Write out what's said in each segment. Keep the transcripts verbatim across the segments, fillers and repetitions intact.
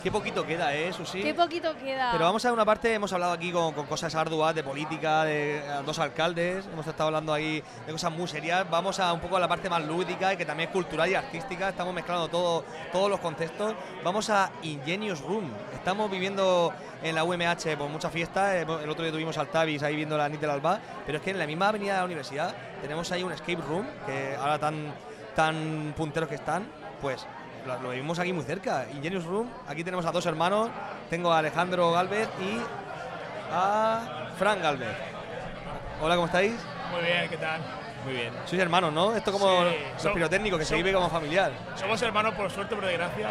Qué poquito queda, ¿eh, Susi? Qué poquito queda. Pero vamos a una parte, hemos hablado aquí con, con cosas arduas de política, de eh, dos alcaldes, hemos estado hablando ahí de cosas muy serias. Vamos a un poco a la parte más lúdica y que también es cultural y artística. Estamos mezclando todo, todos los contextos. Vamos a Ingenious Room. Estamos viviendo en la U M H por muchas fiestas. El otro día tuvimos al Tavis ahí viendo la Nit del Alba. Pero es que en la misma avenida de la universidad tenemos ahí un escape room, que ahora tan, tan punteros que están, pues lo, lo vivimos aquí muy cerca. Ingenious Room. Aquí tenemos a dos hermanos. Tengo a Alejandro Galvez y a Fran Galvez. Hola, ¿cómo estáis? Muy bien, ¿qué tal? Muy bien. Sois hermanos, ¿no? Esto como Sí, los so, pirotécnicos, que so, se vive como familiar. Somos hermanos por suerte, por desgracia.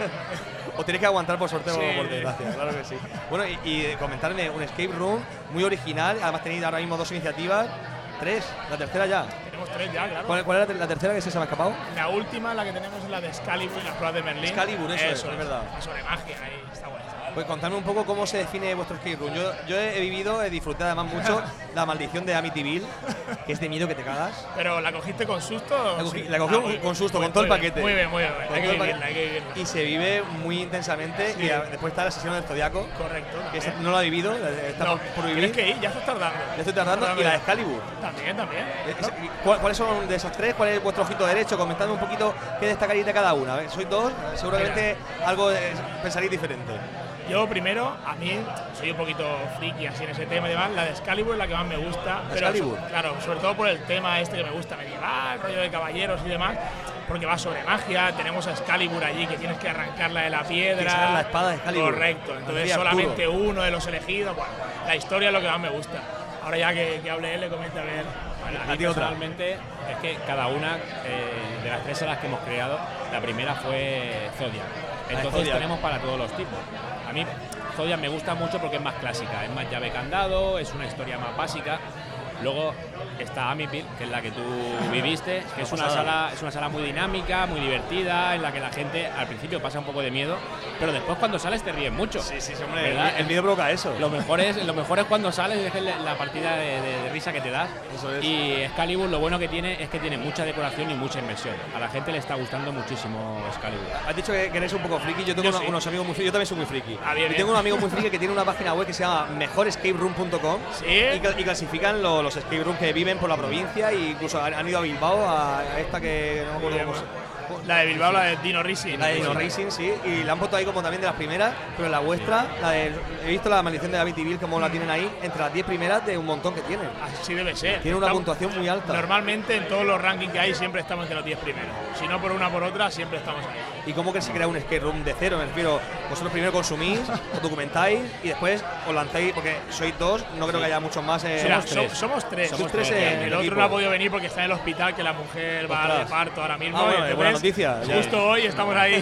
O tenéis que aguantar por suerte sí. o por desgracia, claro que sí. Bueno, y, y comentarme, un escape room muy original. Además tenéis ahora mismo dos iniciativas. Tres, la tercera ya. Tenemos tres ya, claro. ¿Cuál, cuál era la tercera que se me ha escapado? La última, la que tenemos es la de Excalibur, las pruebas de Merlín. Excalibur, eso, eso es, es verdad. Sobre magia, ahí está bueno. Pues contadme un poco cómo se define vuestro escape room. Yo, yo he vivido, he disfrutado además mucho la maldición de Amityville, que es de miedo que te cagas. ¿Pero la cogiste con susto? La cogí, Sí. la cogí ah, con susto, muy, con todo el muy paquete. Muy bien, muy bien. Con Hay que todo el vivirla, hay que vivirla. Y se vive muy intensamente. Sí. Y a, después está la sesión del Zodiaco. Correcto. Que esa no lo ha vivido, está no, por, por vivir. Tienes que ir, ya estás tardando. Ya estoy tardando. Y la de Excalibur. También, también. ¿Cuál, ¿Cuáles son de esas tres? ¿Cuál es vuestro ojito derecho? Comentadme un poquito qué destacaréis de cada una. Sois dos, seguramente Mira. algo eh, pensaréis diferente. Yo primero, a mí, soy un poquito friki así en ese tema y demás, la de Excalibur es la que más me gusta. Pero Excalibur. So, claro, sobre todo por el tema este que me gusta, medieval, rollo de caballeros y demás, porque va sobre magia, tenemos a Excalibur allí que tienes que arrancarla de la piedra. Que la espada de Excalibur. Correcto, entonces solamente Arturo. uno de los elegidos, bueno, la historia es lo que más me gusta. Ahora ya que, que hable él, le comenta a ver. Bueno, a mí personalmente es que cada una eh, de las tres salas que hemos creado, la primera fue Zodiac. Entonces Zodiac. tenemos para todos los tipos. A mí Zodiac me gusta mucho porque es más clásica, es más llave candado, es una historia más básica. Luego está Amityville, que es la que tú viviste, que es una sala, es una sala muy dinámica, muy divertida, en la que la gente al principio pasa un poco de miedo, pero después cuando sales te ríes mucho. Sí, sí, hombre, el, el miedo provoca eso. Lo mejor es, lo mejor es cuando sales y dejes la partida de, de, de risa que te das. Eso es. Y Excalibur lo bueno que tiene es que tiene mucha decoración y mucha inversión. A la gente le está gustando muchísimo Excalibur. Has dicho que, que eres un poco friki, yo tengo yo unos, sí. unos amigos muy friki, yo también soy muy friki. Ah, bien, y tengo un amigo muy friki que tiene una página web que se llama mejor escape room punto com. ¿Sí? y, y clasifican lo, los escape rooms que viven por la provincia, e incluso han, han ido a Bilbao, a esta que no me acuerdo cómo se La de Bilbao, la de Dino Racing. La de Dino Racing, sí, y la han puesto ahí como también de las primeras, pero en la vuestra, la de, he visto la maldición de Amityville como la tienen ahí, entre las diez primeras de un montón que tienen. Así debe ser. Tiene una Estamos, puntuación muy alta. Normalmente en todos los rankings que hay siempre estamos entre los diez primeros. Si no por una por otra, siempre estamos ahí. ¿Y cómo que se crea un escape room de cero? Me refiero, vosotros primero consumís, os documentáis y después os lanzáis, porque sois dos, no creo que haya muchos más. Eh, Mira, somos, tres. Tres. somos tres. Somos tres. tres en el el otro equipo. no ha podido venir porque está en el hospital, que la mujer va Ostras. de parto ahora mismo. Ah, bueno, y entonces, buena noticia. Justo hoy estamos ahí.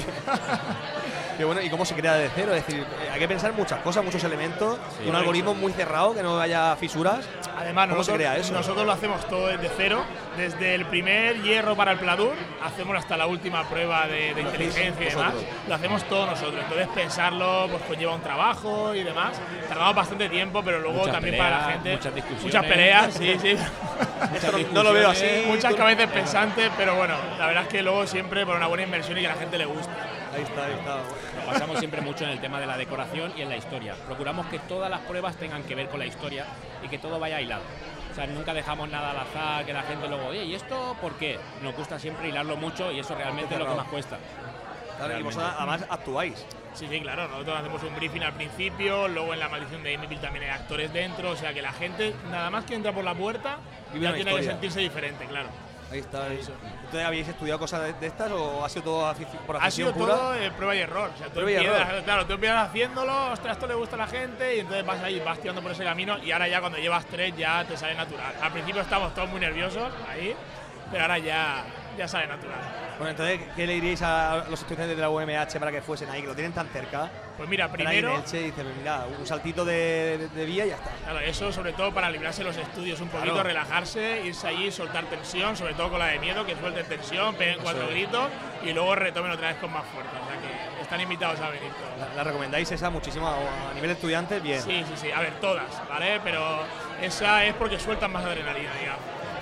Qué bueno, ¿y cómo se crea de cero? Es decir, hay que pensar muchas cosas, muchos elementos, Sí, un algoritmo muy cerrado, que no haya fisuras. Además, ¿Cómo nosotros, se crea eso? nosotros lo hacemos todo desde cero, desde el primer hierro para el pladur, hacemos hasta la última prueba de, de inteligencia y demás, vosotros? lo hacemos todos nosotros. Entonces pensarlo pues conlleva un trabajo y demás. Tardamos bastante tiempo, pero luego muchas también peleas, para la gente muchas discusiones. muchas peleas, sí, sí. Esto no, no lo veo así. Muchas tú- cabezas pensantes, pero bueno, la verdad es que luego siempre por una buena inversión y que a la gente le gusta. Ahí está, ahí está. Nos basamos siempre mucho en el tema de la decoración y en la historia. Procuramos que todas las pruebas tengan que ver con la historia y que todo vaya hilado. O sea, nunca dejamos nada al azar, que la gente luego, oye, ¿y esto por qué? Nos gusta siempre hilarlo mucho y eso realmente es lo que más cuesta. Claro, y vosotros además actuáis. Sí, sí, claro, nosotros hacemos un briefing al principio, luego en la maldición de Amityville también hay actores dentro, o sea que la gente, nada más que entra por la puerta, Vive ya una tiene que historia. sentirse diferente, claro. Ahí está. Ahí. ¿Entonces habéis estudiado cosas de, de estas o ha sido todo afici- por Ha sido afición pura? todo eh, prueba y error. O sea, tú Prueba y empiezas, error. claro, tú empiezas haciéndolo, ostras, esto le gusta a la gente y entonces vas ahí, vas tirando por ese camino y ahora ya cuando llevas tres ya te sale natural. Al principio estamos todos muy nerviosos ahí, pero ahora ya, ya sale natural. Bueno, entonces, ¿qué le diríais a los estudiantes de la U M H para que fuesen ahí, que lo tienen tan cerca? Pues mira, Están ahí en primero, Elche y dicen, mira, un saltito de, de, de vía y ya está. claro, eso sobre todo para librarse de los estudios un poquito, Claro. relajarse, irse allí, soltar tensión, sobre todo con la de miedo, que suelten tensión, peguen cuatro es. gritos y luego retomen otra vez con más fuerza. O sea que están invitados a venir todos. La, la recomendáis esa muchísimo a, a nivel de estudiantes, bien. Sí, sí, sí. A ver, todas, ¿vale? Pero esa es porque sueltan más adrenalina, digamos.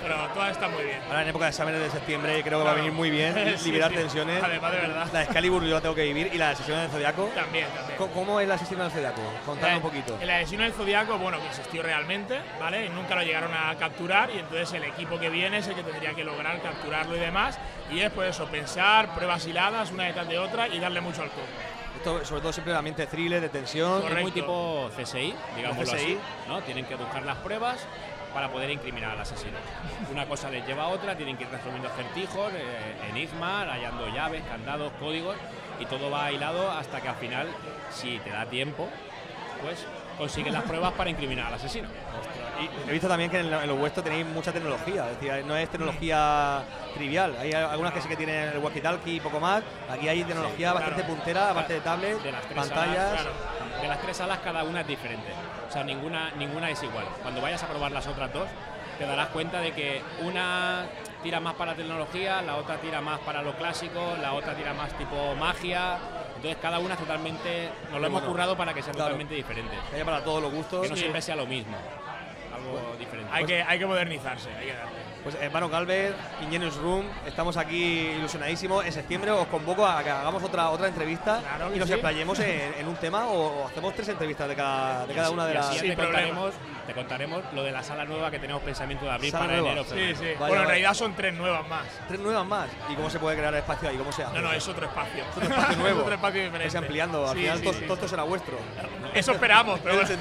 pero todas están muy bien. Ahora en época de exámenes de septiembre creo que claro. va a venir muy bien sí, liberar sí. tensiones. Además, de verdad. La de Excalibur yo la tengo que vivir y la de Asesino del Zodiaco. También, también. ¿Cómo es la Asesino del Zodiaco? Contadme un poquito. El Asesino del Zodiaco, bueno, que existió realmente, ¿vale? Y nunca lo llegaron a capturar y entonces el equipo que viene es el que tendría que lograr capturarlo y demás. Y es pues eso, pensar, pruebas hiladas, una detrás de otra y darle mucho al coco. Esto, sobre todo siempre el ambiente thriller, de tensión. Correcto. Es muy tipo C S I, digámoslo C S I. así, ¿no? Tienen que buscar las pruebas para poder incriminar al asesino. Una cosa les lleva a otra, tienen que ir resolviendo acertijos, eh, enigmas, hallando llaves, candados, códigos, y todo va hilado hasta que al final, si te da tiempo, pues consiguen las pruebas para incriminar al asesino. Y he visto también que en, en los vuestros tenéis mucha tecnología, es decir, no es tecnología trivial. Hay algunas que sí que tienen el walkie-talkie y poco más. Aquí hay tecnología sí, bastante claro. puntera, aparte de tablet, de las pantallas. Salas, claro. De las tres salas cada una es diferente. O sea, ninguna, ninguna es igual. Cuando vayas a probar las otras dos, te darás cuenta de que una tira más para la tecnología, la otra tira más para lo clásico, la otra tira más tipo magia. Entonces cada una es totalmente, nos lo hemos bueno, currado para que sea claro, totalmente diferente. Que haya para todos los gustos. Que no siempre sea lo mismo. Algo bueno, diferente. Hay, pues, que, hay que modernizarse, hay que darle. Pues hermano Galvez, Ingenious Room, estamos aquí ilusionadísimos. En septiembre os convoco a que hagamos otra otra entrevista claro y nos sí. explayemos en, en un tema o, o hacemos tres entrevistas de cada, de cada una de las. Y así te contaremos, te contaremos lo de la sala nueva que tenemos pensamiento de abrir sala para nueva. enero. Sí, sí. Vaya, bueno, en vaya. realidad son tres nuevas más. Tres nuevas más. ¿Y cómo se puede crear espacio ahí? ¿Cómo se hace? No, no, es otro espacio. Es otro espacio nuevo. Es otro espacio diferente. Es ampliando. Al sí, final sí, todo, sí. todo esto será vuestro. Eso esperamos, pero bueno.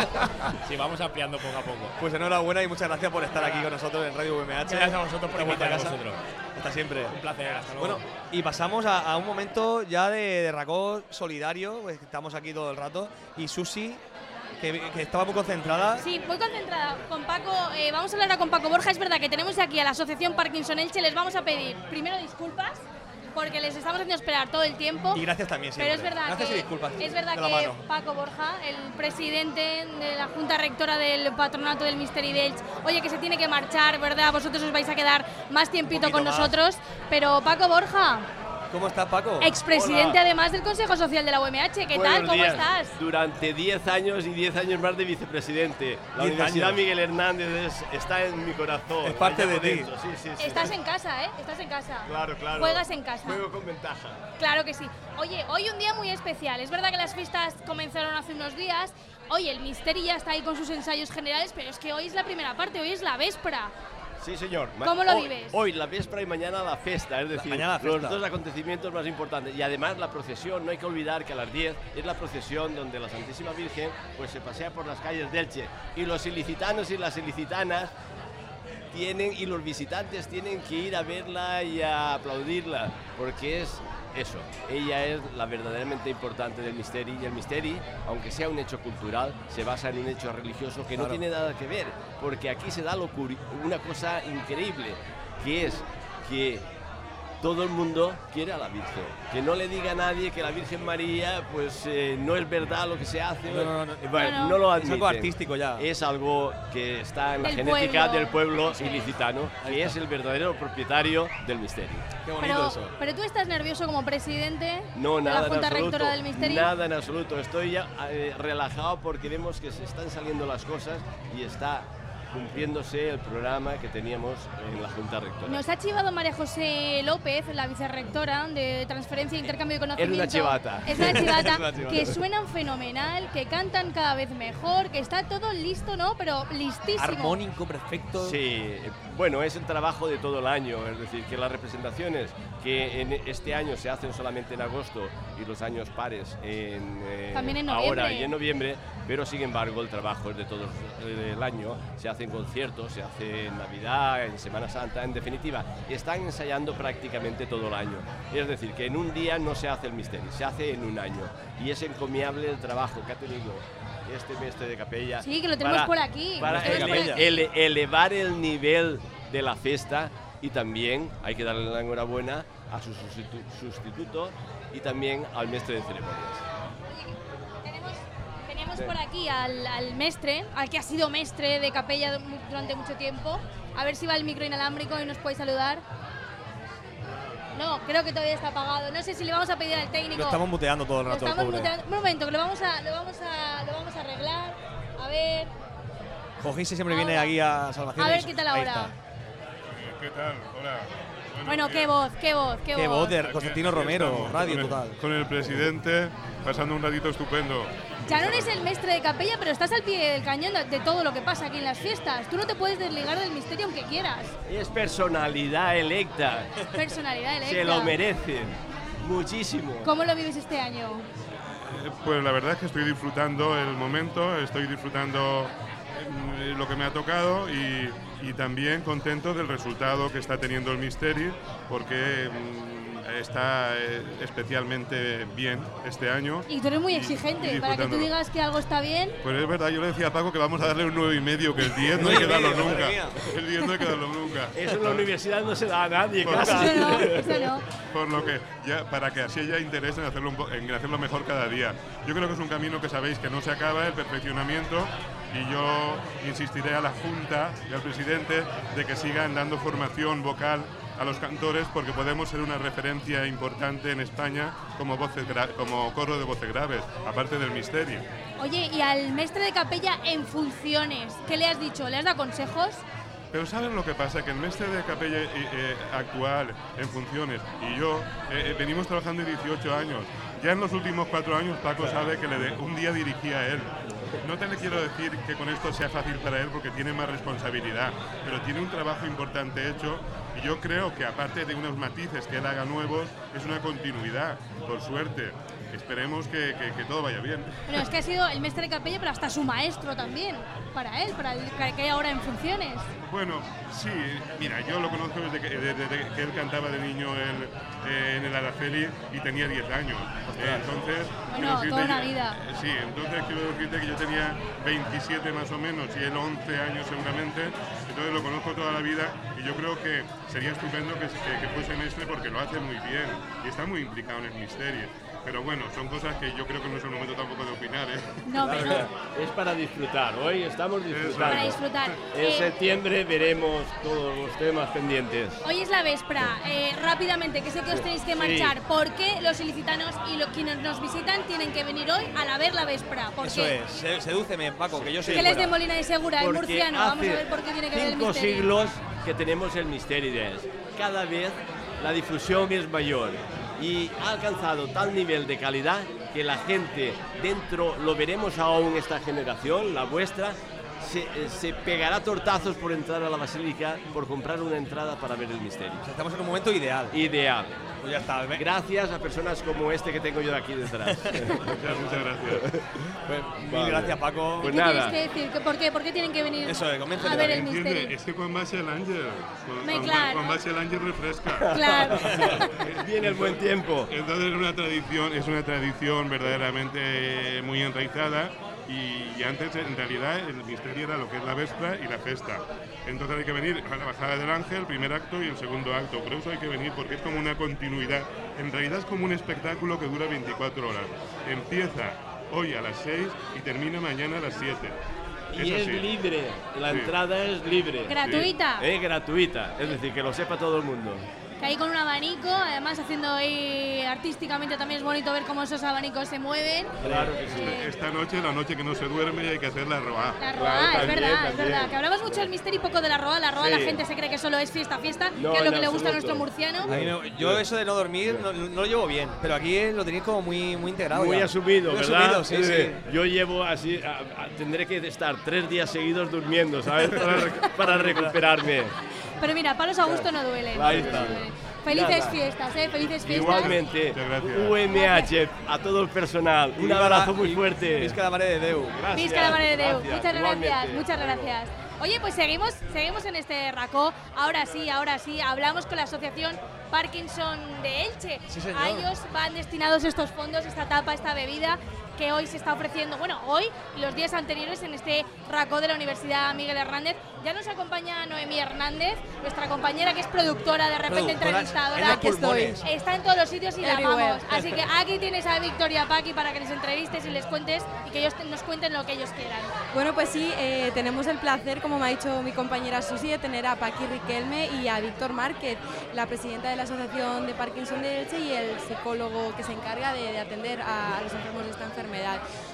Sí, vamos ampliando poco a poco. Pues enhorabuena y muchas gracias por estar aquí con nosotros en Radio V M H. Gracias a vosotros por invitarnos. Hasta siempre. Un placer, hasta luego. Bueno, y pasamos a, a un momento ya de, de racó solidario, pues estamos aquí todo el rato. Y Susi, que, que estaba muy concentrada. Sí, muy concentrada. Con Paco, eh, vamos a hablar ahora con Paco Borja. Es verdad que tenemos aquí a la Asociación Parkinson Elche. Les vamos a pedir primero disculpas, porque les estamos haciendo esperar todo el tiempo. Y gracias también, siempre. Pero es verdad gracias que, y disculpas. es verdad que Paco Borja, el presidente de la Junta Rectora del Patronato del Misteri de Elche, oye, que se tiene que marchar, ¿verdad? Vosotros os vais a quedar más tiempito con más. nosotros. Pero Paco Borja, ¿cómo estás, Paco? expresidente además del Consejo Social de la U M H. ¿Qué Buenos tal? ¿Cómo días. estás? Durante diez años y diez años más de vicepresidente. La Universidad años. Miguel Hernández es- está en mi corazón. Es parte allá de por ti. dentro. Sí, sí, sí. Estás en casa, ¿eh? Estás en casa. Claro, claro. Juegas en casa. Juego con ventaja. Claro que sí. Oye, hoy un día muy especial. Es verdad que las fiestas comenzaron hace unos días. Hoy el Misteri ya está ahí con sus ensayos generales, pero es que hoy es la primera parte, hoy es la véspera. Sí, señor. Ma- ¿Cómo lo hoy, vives? Hoy la víspera y mañana la fiesta, es decir, mañana la los fiesta. dos acontecimientos más importantes. Y además la procesión, no hay que olvidar que a las diez es la procesión donde la Santísima Virgen pues se pasea por las calles de Elche. Y los ilicitanos y las ilicitanas tienen, y los visitantes tienen que ir a verla y a aplaudirla, porque es eso, ella es la verdaderamente importante del Misteri, y el Misteri, aunque sea un hecho cultural, se basa en un hecho religioso que Claro. no tiene nada que ver, porque aquí se da lo curi- una cosa increíble, que es que todo el mundo quiere a la Virgen, que no le diga a nadie que la Virgen María pues eh, no es verdad lo que se hace. No, no, no. Eh, bueno, No, no. no lo Es admiten. algo artístico ya. Es algo que está en la Del genética pueblo. del pueblo Sí. ilicitano, que es el verdadero propietario del misterio. Qué bonito Pero, eso. pero tú estás nervioso como presidente No, de nada la Junta en absoluto. Rectora del Misteri. Nada en absoluto. Estoy ya eh, relajado porque vemos que se están saliendo las cosas y está cumpliéndose el programa que teníamos en la Junta Rectora. Nos ha chivado María José López, la vicerrectora de Transferencia e Intercambio de Conocimiento. una chivata. Es una chivata. Es una chivata. Que suenan fenomenal, que cantan cada vez mejor, que está todo listo, ¿no? Pero listísimo. Armónico, perfecto. Sí, eh, bueno, es el trabajo de todo el año, es decir, que las representaciones que en este año se hacen solamente en agosto y los años pares en, eh, También en ahora noviembre. y en noviembre, pero sin embargo el trabajo es de todo el año, se hacen conciertos, se hace en Navidad, en Semana Santa, en definitiva, están ensayando prácticamente todo el año. Es decir, que en un día no se hace el misterio, se hace en un año y es encomiable el trabajo que ha tenido este mestre de capella. Sí, que lo tenemos para- por aquí. Para Lo tenemos por ele- aquí. ele- elevar el nivel de la fiesta y también hay que darle la enhorabuena a su sustitu- sustituto y también al mestre de ceremonias. Tenemos, tenemos Sí. por aquí al, al mestre, al que ha sido mestre de capella du- durante mucho tiempo. A ver si va el micro inalámbrico y nos puede saludar. No, creo que todavía está apagado. No sé si le vamos a pedir al técnico. Lo estamos muteando todo el Lo rato, el estamos pobre. muteando. Un momento, que lo vamos a, lo vamos a, lo vamos a arreglar. A ver. Jorge siempre viene Ahora. aquí a Salvación. A ver y- qué tal ahí ahora. está. ¿Qué tal? Hola. Bueno, qué voz, qué voz, qué, Qué voz voz. de Constantino Romero, estamos, Radio con el, Total. Con el presidente, pasando un ratito estupendo. Ya no eres el mestre de capella, pero estás al pie del cañón de, de todo lo que pasa aquí en las fiestas. Tú no te puedes desligar del misterio aunque quieras. Es personalidad electa. Personalidad electa. Se lo merecen. Muchísimo. ¿Cómo lo vives este año? Eh, Pues la verdad es que estoy disfrutando el momento, estoy disfrutando eh, lo que me ha tocado y, y también contento del resultado que está teniendo el Misteri, porque mm, está eh, especialmente bien este año. Y tú eres muy Y- exigente, y para que tú disfrutándolo. digas que algo está bien. Pues es verdad, yo le decía a Paco que vamos a darle un nueve y medio, que el diez no hay que darlo nunca. El diez no hay que darlo nunca. Eso en la universidad no se da a nadie, Por- claro. Eso no, eso no. Por lo que, ya, para que así haya interés en hacerlo, un po- en hacerlo mejor cada día. Yo creo que es un camino que sabéis que no se acaba, el perfeccionamiento, y yo insistiré a la Junta y al presidente de que sigan dando formación vocal a los cantores, porque podemos ser una referencia importante en España como, voces gra- como coro de voces graves, aparte del misterio. Oye, y al mestre de capella en funciones, ¿qué le has dicho? ¿Le has dado consejos? Pero ¿saben lo que pasa? Que el mestre de capella eh, eh, actual en funciones y yo eh, eh, venimos trabajando dieciocho años. Ya en los últimos cuatro años Paco sabe que le de- un día dirigía a él. No te le quiero decir que con esto sea fácil para él porque tiene más responsabilidad, pero tiene un trabajo importante hecho y yo creo que aparte de unos matices que él haga nuevos, es una continuidad, por suerte. Esperemos que, que- que todo vaya bien. Bueno, es que ha sido el mestre de capella, pero hasta su maestro también, para él, para el que hay ahora en funciones. Bueno, sí, mira, yo lo conozco desde que, desde que él cantaba de niño en, eh, en el Araceli y tenía diez años. Eh, entonces, Bueno, quiero decirte toda una que- vida. eh, Sí, entonces quiero decirte que yo tenía veintisiete más o menos y él once años seguramente, entonces lo conozco toda la vida y yo creo que sería estupendo que, que, que fuese mestre porque lo hace muy bien y está muy implicado en el misterio. Pero bueno, son cosas que yo creo que no es el momento tampoco de opinar, ¿eh? No, pero no, Es para disfrutar. Hoy estamos disfrutando. para disfrutar. En Eh, septiembre veremos todos los temas pendientes. Hoy es la véspera. Eh, rápidamente, que sé que os tenéis que marchar. ¿Por qué los ilicitanos y los quienes nos visitan tienen que venir hoy a la ver la véspera? ¿Por Eso qué? es, se- sedúceme, Paco, que yo soy ¿Qué les de fuera. Molina de Segura, el Porque murciano? Vamos a hace ver por qué tiene que ver el cinco misterio. siglos que tenemos el misterio de eso. Cada vez la difusión es mayor y ha alcanzado tal nivel de calidad que la gente dentro, lo veremos aún esta generación, la vuestra, se, eh, se pegará tortazos por entrar a la basílica, por comprar una entrada para ver el misterio. O sea, estamos en un momento ideal. Ideal. Pues ya está. ve- Gracias a personas como este que tengo yo aquí detrás. Muchas, muchas gracias. Pues, mil Vale. gracias, Paco. Pues ¿Qué nada. tienes que decir? ¿Que ¿Por qué? ¿Por qué tienen que venir Eso es, convéncele a ver a el alguien. misterio? Es que quan va ser l'Àngel, Me- quan, claro. quan va ser l'Àngel refresca. Claro. Viene el buen tiempo. Entonces es una tradición, es una tradición verdaderamente muy enraizada y, y antes en realidad el misterio era lo que es la véspera y la festa. Entonces hay que venir a la bajada del ángel, el primer acto y el segundo acto. Por eso hay que venir porque es como una continuidad. En realidad es como un espectáculo que dura veinticuatro horas. Empieza hoy a las seis y termina mañana a las siete. Y es así. libre, la Sí. entrada es libre. Gratuita. Es gratuita, es decir, que lo sepa todo el mundo. Que ahí con un abanico, además haciendo ahí artísticamente también es bonito ver cómo esos abanicos se mueven. Claro que sí. Eh, Esta noche es la noche que no se duerme y hay que hacer la roa. La Claro, Roa, es también, verdad, es también. verdad. Que hablamos mucho del misterio y poco de la Roa. La Roa Sí. la gente se cree que solo es fiesta, fiesta, No, que es lo en que le gusta a absoluto. nuestro murciano. A mí me- yo eso de no dormir no, no lo llevo bien, pero aquí eh, lo tenéis como muy, muy integrado. Muy ya. asumido, Muy ¿verdad? asumido, sí, sí. Yo llevo así, a- a- tendré que estar tres días seguidos durmiendo, ¿sabes? Para, rec- para recuperarme. Pero mira, palos a gusto no duelen. Ahí No está. duelen. Felices Nada. fiestas, ¿eh? Felices fiestas. Igualmente, Muchas gracias. U M H, a todo el personal, un abrazo muy fuerte. Visca la Mare de Déu. Gracias. Visca la Mare de Déu. Gracias, Muchas gracias, igualmente. muchas gracias. Oye, pues seguimos, seguimos en este racó. Ahora sí, ahora sí, hablamos con la asociación Parkinson de Elche. Sí, señor. A ellos van destinados estos fondos, esta tapa, esta bebida que hoy se está ofreciendo, bueno, hoy y los días anteriores en este racó de la Universidad Miguel Hernández. Ya nos acompaña Noemí Hernández, nuestra compañera que es productora, de repente Productora, entrevistadora. es de pulmones. Está en todos los sitios y la Everywhere. amamos. Así que aquí tienes a Victoria Paqui para que les entrevistes y les cuentes y que ellos te- nos cuenten lo que ellos quieran. Bueno, pues sí, eh, tenemos el placer, como me ha dicho mi compañera Susi, de tener a Paqui Riquelme y a Víctor Márquez, la presidenta de la Asociación de Parkinson de Elche y el psicólogo que se encarga de, de atender a, a los enfermos de esta enfermedad.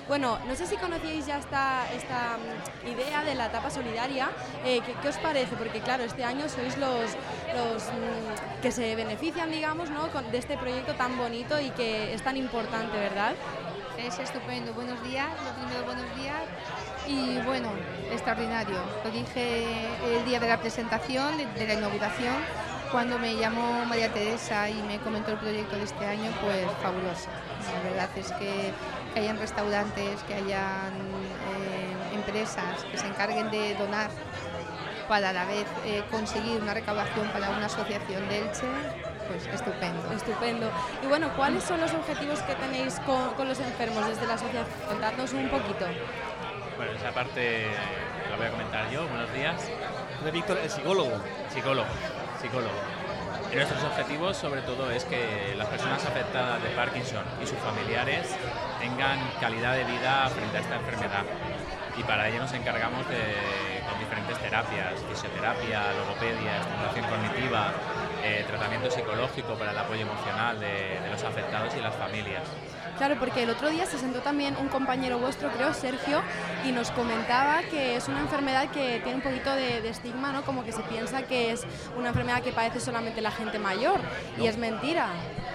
Bueno, no sé si conocíais ya esta, esta um, idea de la tapa solidaria. Eh, ¿qué, ¿Qué os parece? Porque claro, este año sois los, los um, que se benefician, digamos, ¿no? Con, de este proyecto tan bonito y que es tan importante, ¿verdad? Es estupendo. Buenos días, lo primero, buenos días. Y bueno, extraordinario. Lo dije el día de la presentación, de, de la inauguración, cuando me llamó María Teresa y me comentó el proyecto de este año, pues fabuloso. La verdad es que, que hayan restaurantes, que hayan eh, empresas que se encarguen de donar para a la vez eh, conseguir una recaudación para una asociación de Elche, pues estupendo. Estupendo. Y bueno, ¿cuáles son los objetivos que tenéis con, con los enfermos desde la asociación? Contadnos un poquito. Bueno, esa parte la voy a comentar yo. Buenos días. De Víctor, el psicólogo. Psicólogo, psicólogo. Y nuestros objetivos sobre todo es que las personas afectadas de Parkinson y sus familiares tengan calidad de vida frente a esta enfermedad. Y para ello nos encargamos de, con diferentes terapias, fisioterapia, logopedia, estimulación cognitiva, eh, tratamiento psicológico para el apoyo emocional de, de los afectados y las familias. Claro, porque el otro día se sentó también un compañero vuestro, creo, Sergio, y nos comentaba que es una enfermedad que tiene un poquito de, de estigma, ¿no? Como que se piensa que es una enfermedad que padece solamente la gente mayor, no. Y es mentira.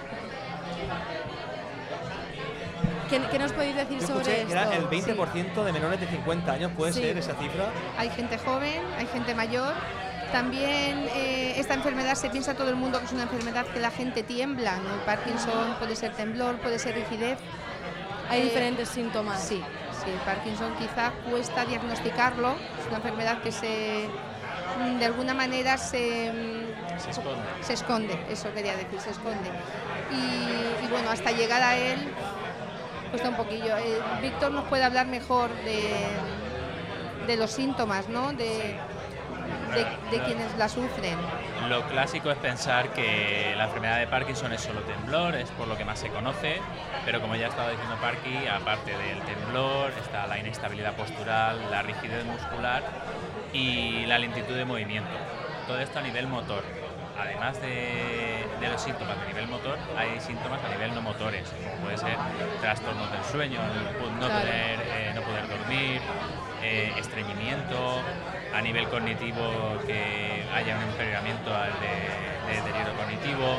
¿Qué, ¿Qué nos podéis decir Yo sobre esto? Que era el veinte por ciento sí. de menores de cincuenta años, ¿puede sí. ser esa cifra? Hay gente joven, hay gente mayor. También eh, esta enfermedad se piensa todo el mundo que es una enfermedad que la gente tiembla, ¿no? El Parkinson puede ser temblor, puede ser rigidez. Hay eh, diferentes síntomas. Sí, sí, el Parkinson quizá cuesta diagnosticarlo, es una enfermedad que se, de alguna manera se, se esconde. Se esconde, eso quería decir, se esconde. Y, y bueno, hasta llegar a él cuesta un poquillo. Eh, Víctor nos puede hablar mejor de, de los síntomas, ¿no? De, De, de quienes la sufren. Lo clásico es pensar que la enfermedad de Parkinson es solo temblor, es por lo que más se conoce, pero como ya estaba diciendo Parky, aparte del temblor está la inestabilidad postural, la rigidez muscular y la lentitud de movimiento. Todo esto a nivel motor. Además de, de los síntomas de nivel motor, hay síntomas a nivel no motores, como puede ser trastornos del sueño, no, claro. poder, eh, no poder dormir, eh, estreñimiento, a nivel cognitivo que haya un empeoramiento de, de deterioro cognitivo,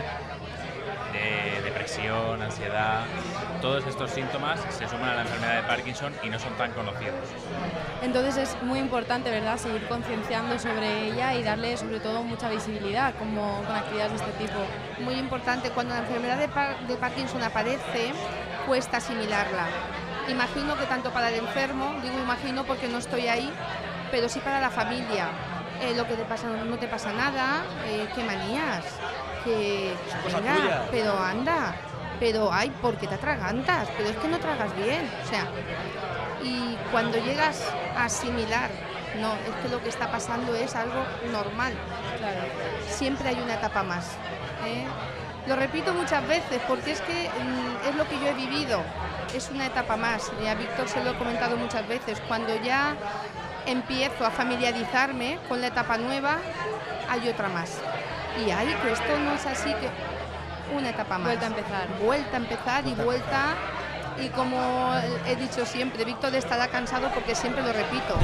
de depresión, ansiedad. Todos estos síntomas se suman a la enfermedad de Parkinson y no son tan conocidos. Entonces es muy importante, ¿verdad?, seguir concienciando sobre ella y darle sobre todo mucha visibilidad como con actividades de este tipo. Muy importante, cuando la enfermedad de, Par de Parkinson aparece, cuesta asimilarla. Imagino que tanto para el enfermo, digo imagino porque no estoy ahí, pero sí para la familia. Eh, lo que te pasa, no te pasa nada, eh, qué manías, que venga, pero anda, pero ay, ¿por qué te atragantas? Pero es que no tragas bien, o sea, y cuando llegas a asimilar, no, es que lo que está pasando es algo normal, claro, siempre hay una etapa más, ¿eh? Lo repito muchas veces porque es que mm, es lo que yo he vivido, es una etapa más, y a Víctor se lo he comentado muchas veces, cuando ya empiezo a familiarizarme con la etapa nueva, hay otra más. Y ay, que esto no es así, que una etapa más. Vuelta a empezar. Vuelta a empezar y vuelta. Y como he dicho siempre, Víctor estará cansado porque siempre lo repito.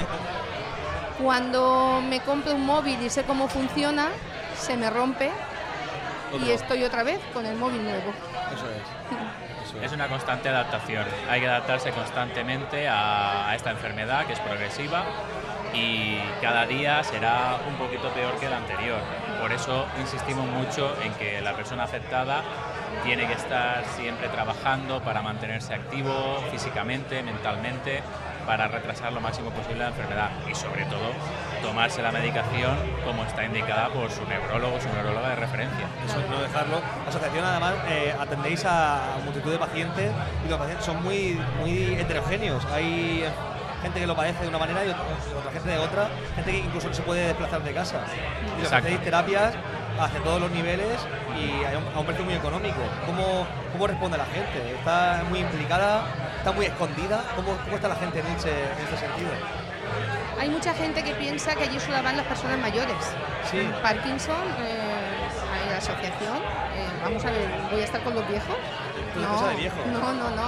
Cuando me compro un móvil y sé cómo funciona, se me rompe y estoy otra vez con el móvil nuevo. Eso es. Eso es. Es una constante adaptación. Hay que adaptarse constantemente a, a esta enfermedad que es progresiva y cada día será un poquito peor que el anterior. Por eso insistimos mucho en que la persona afectada tiene que estar siempre trabajando para mantenerse activo físicamente, mentalmente, para retrasar lo máximo posible la enfermedad y sobre todo tomarse la medicación como está indicada por su neurólogo, su neuróloga de referencia. Eso, no dejarlo. La asociación además eh, atendéis a multitud de pacientes y los pacientes son muy, muy heterogéneos. Hay gente que lo padece de una manera y otra, otra gente de otra, gente que incluso no se puede desplazar de casa. Y les hacéis terapias hacia todos los niveles y a un, a un precio muy económico. ¿Cómo, cómo responde la gente? ¿Está muy implicada? ¿Está muy escondida? ¿Cómo, cómo está la gente en este, en este sentido? Hay mucha gente que piensa que allí solo van las personas mayores. Sí. Parkinson, eh, hay la asociación, eh, vamos a ver, ¿voy a estar con los viejos? No, cosa de viejo. no, no, no.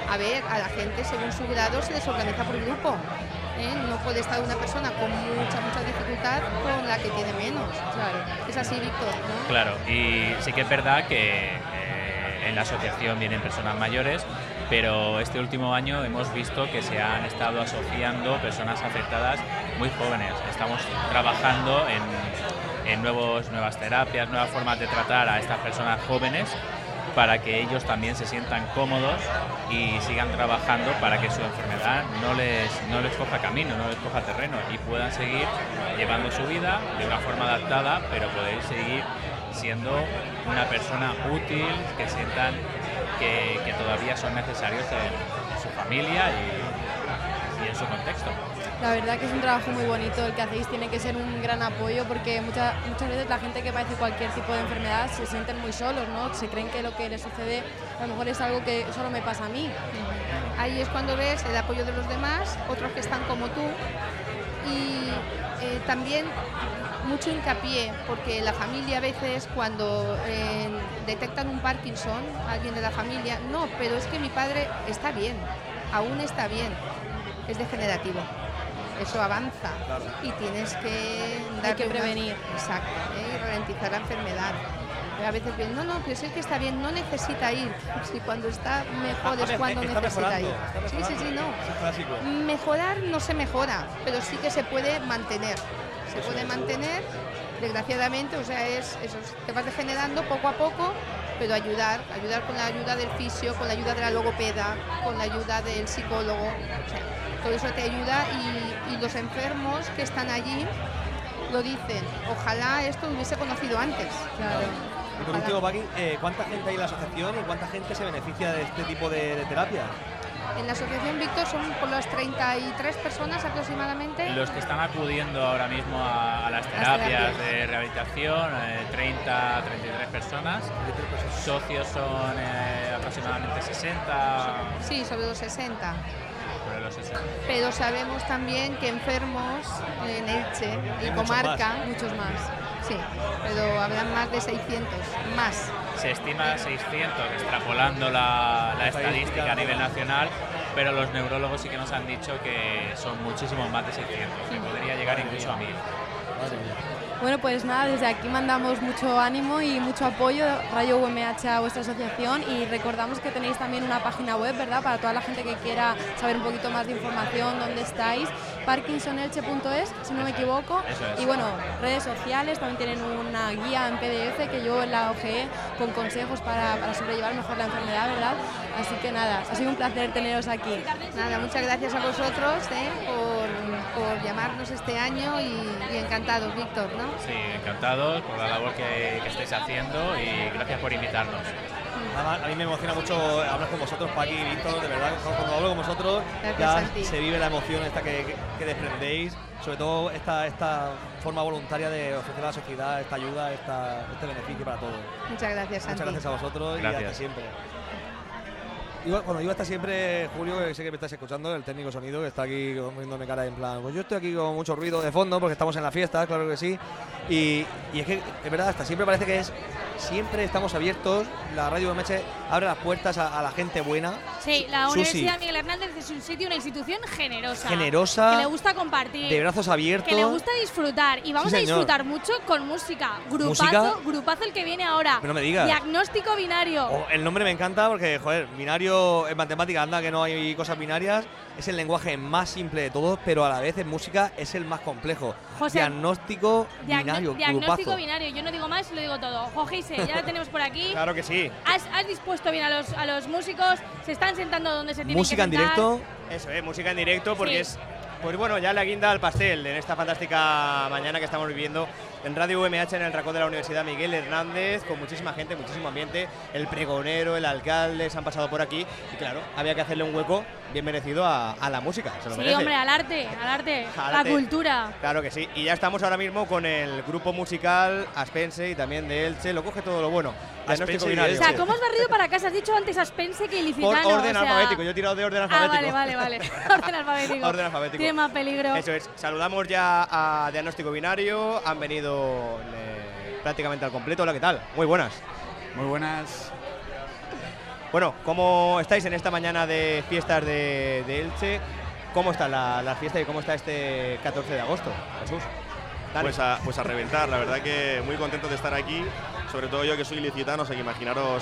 A ver, a la gente según su grado se les organiza por grupo. ¿eh? No puede estar una persona con mucha, mucha dificultad con la que tiene menos. Claro. Es así, Víctor, ¿no? Claro, y sí que es verdad que eh, en la asociación vienen personas mayores, pero este último año hemos visto que se han estado asociando personas afectadas muy jóvenes. Estamos trabajando en, en nuevos, nuevas terapias, nuevas formas de tratar a estas personas jóvenes para que ellos también se sientan cómodos y sigan trabajando para que su enfermedad no les, no les coja camino, no les coja terreno y puedan seguir llevando su vida de una forma adaptada, pero poder seguir siendo una persona útil, que sientan que, que todavía son necesarios en su familia y, y en su contexto. La verdad que es un trabajo muy bonito el que hacéis, tiene que ser un gran apoyo porque muchas muchas veces la gente que padece cualquier tipo de enfermedad se sienten muy solos, ¿no? Se creen que lo que les sucede a lo mejor es algo que solo me pasa a mí. Ahí es cuando ves el apoyo de los demás, otros que están como tú y eh, también mucho hincapié, porque la familia a veces cuando eh, detectan un Parkinson, alguien de la familia, no, pero es que mi padre está bien, aún está bien, es degenerativo. Eso avanza, claro. Y tienes que dar Hay que prevenir. Una, exacto, ¿eh? ralentizar la enfermedad. A veces bien, no, no, pero es el que está bien, no necesita ir. Si cuando está mejor es cuando está necesita ir. Sí, sí, sí, no. Es clásico. Mejorar no se mejora, pero sí que se puede mantener. Se puede mantener, desgraciadamente, o sea, es eso, te vas degenerando poco a poco, pero ayudar, ayudar con la ayuda del fisio, con la ayuda de la logopeda, con la ayuda del psicólogo. O sea, todo eso te ayuda y, y los enfermos que están allí lo dicen. Ojalá esto lo hubiese conocido antes. Claro. Y por último, Paqui, eh, ¿cuánta gente hay en la asociación y cuánta gente se beneficia de este tipo de, de terapia? En la asociación Víctor son por las treinta y tres personas aproximadamente. Los que están acudiendo ahora mismo a, a las terapias, las terapias de rehabilitación, eh, treinta, treinta y tres personas. Socios son eh, aproximadamente sesenta. Sí, sobre los sesenta. Sobre los sesenta. Pero sabemos también que enfermos en Elche y comarca, muchos más. Sí, pero habrán más de seiscientos, más. Se estima seiscientos, extrapolando la, la estadística a nivel nacional, pero los neurólogos sí que nos han dicho que son muchísimos más de seiscientos, que podría llegar incluso a mil. Bueno, pues nada, desde aquí mandamos mucho ánimo y mucho apoyo, Radio U M H, a vuestra asociación, y recordamos que tenéis también una página web, ¿verdad?, para toda la gente que quiera saber un poquito más de información, dónde estáis, parkinson elche punto es, si no me equivoco. Eso es. Y bueno, redes sociales, también tienen una guía en P D F que yo la hojeé con consejos para, para sobrellevar mejor la enfermedad, ¿verdad? Así que nada, ha sido un placer teneros aquí. Nada, muchas gracias a vosotros ¿eh? por, por llamarnos este año y, y encantados, Víctor, ¿no? Sí, encantados por la labor que, que estáis haciendo y gracias por invitarnos. A mí me emociona mucho hablar con vosotros, Paqui y Víctor, de verdad, cuando hablo con vosotros ya se vive la emoción esta que, que, que desprendéis, sobre todo esta, esta forma voluntaria de ofrecer a la sociedad esta ayuda, esta, este beneficio para todos. Muchas gracias, Santi. Muchas gracias a vosotros gracias. Y hasta siempre. Iba, bueno, iba hasta siempre Julio, que sé que me estás escuchando, el técnico sonido, que está aquí poniéndome cara en plan, pues yo estoy aquí con mucho ruido de fondo porque estamos en la fiesta, claro que sí. Y, y es que, es verdad, hasta siempre parece que es, siempre estamos abiertos, la Radio U M H abre las puertas a, a la gente buena. Sí, la Susi, Universidad Miguel Hernández es un sitio, una institución generosa. Generosa. Que le gusta compartir. De brazos abiertos. Que le gusta disfrutar. Y vamos sí, a disfrutar mucho con música. Grupazo, ¿Música? grupazo el que viene ahora. Pero no me digas. Diagnóstico binario. Oh, el nombre me encanta porque, joder, binario en matemática, anda que no hay cosas binarias. Es el lenguaje más simple de todos, pero a la vez en música es el más complejo. José, diagnóstico diagn binario, Diagnóstico grupazo. binario. Yo no digo más, lo digo todo. Jorge, ya lo tenemos por aquí. Claro que sí. Has, has dispuesto bien a los, a los músicos. Se están sentando donde se tienen Música que sentar. en directo. Eso es, música en directo porque Sí. es, pues bueno, ya la guinda al pastel en esta fantástica mañana que estamos viviendo en Radio U M H en el Racón de la Universidad Miguel Hernández, con muchísima gente, muchísimo ambiente. El pregonero, el alcalde se han pasado por aquí y claro, había que hacerle un hueco bien merecido a, a la música. Se lo Sí, merece. hombre, al arte, al arte, Al la arte. cultura. Claro que sí. Y ya estamos ahora mismo con el grupo musical Aspense y también de Elche. Lo coge todo lo bueno. Diagnóstico Aspense y binario. O sea, ¿cómo has barrido para casa? Has dicho antes Aspense que Por ilicitano. orden o sea... alfabético. Yo he tirado de orden Ah, alfabético. vale, vale, vale. Orden alfabético. Orden alfabético. Tiene más peligro. Eso es. Saludamos ya a Diagnóstico Binario. Han venido eh, prácticamente al completo. Hola, ¿qué tal? Muy buenas. Muy buenas. Bueno, ¿cómo estáis en esta mañana de fiestas de, de Elche? ¿Cómo está la, la fiesta y cómo está este catorce de agosto, Jesús? Pues a, pues a reventar, la verdad que muy contento de estar aquí, sobre todo yo que soy ilicitano, o sea que imaginaros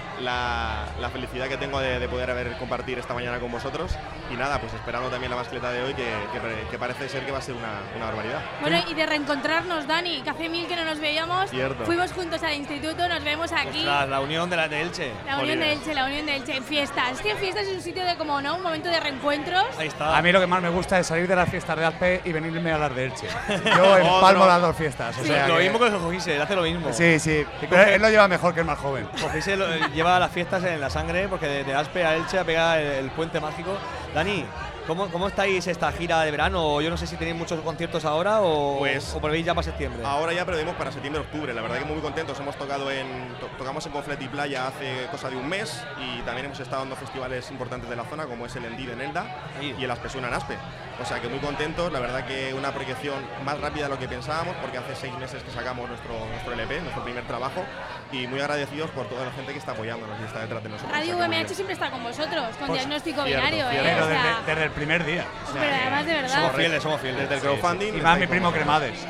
la, la felicidad que tengo de, de poder haber compartir esta mañana con vosotros y nada, pues esperando también la mascleta de hoy que, que, que parece ser que va a ser una, una barbaridad. Bueno, y de reencontrarnos, Dani, que hace mil que no nos veíamos, Cierto. Fuimos juntos al instituto, nos vemos aquí. Ostras, la unión de la de Elche. La unión de Elche, la unión de Elche, en fiestas. Es que en fiestas es un sitio de como, ¿no? Un momento de reencuentros. Ahí está. A mí lo que más me gusta es salir de las fiestas de Aspe y venirme a hablar de Elche. Yo empalmo las dos fiestas. O Sí, sea lo que- mismo que Jogise, él hace lo mismo. Sí, sí. Que Pero coge- él lo lleva mejor que el más joven. Jogise lo- lleva las fiestas en la sangre porque de, de Aspe a Elche pega el, el puente mágico. Dani, ¿cómo, ¿cómo estáis esta gira de verano? Yo no sé si tenéis muchos conciertos ahora o, Pues- o prevéis ya para septiembre. Ahora ya prevemos para septiembre-octubre, la verdad que muy contentos, hemos tocado en, to- tocamos en Confleti Playa hace cosa de un mes y también hemos estado dando festivales importantes de la zona como es el Endid en Elda y el Aspesuna en Aspe. O sea que muy contentos, la verdad que una proyección más rápida de lo que pensábamos porque hace seis meses que sacamos nuestro, nuestro L P, nuestro primer trabajo y muy agradecidos por toda la gente que está apoyándonos y está detrás de nosotros. Radio O sea que muy U M H bien. siempre está con vosotros, con Pues, diagnóstico cierto, binario, cierto. ¿eh? Pero O sea, desde, desde el primer día. O sea, pero además de verdad. Somos fieles, somos fieles. Desde el crowdfunding. Y más mi primo Cremades.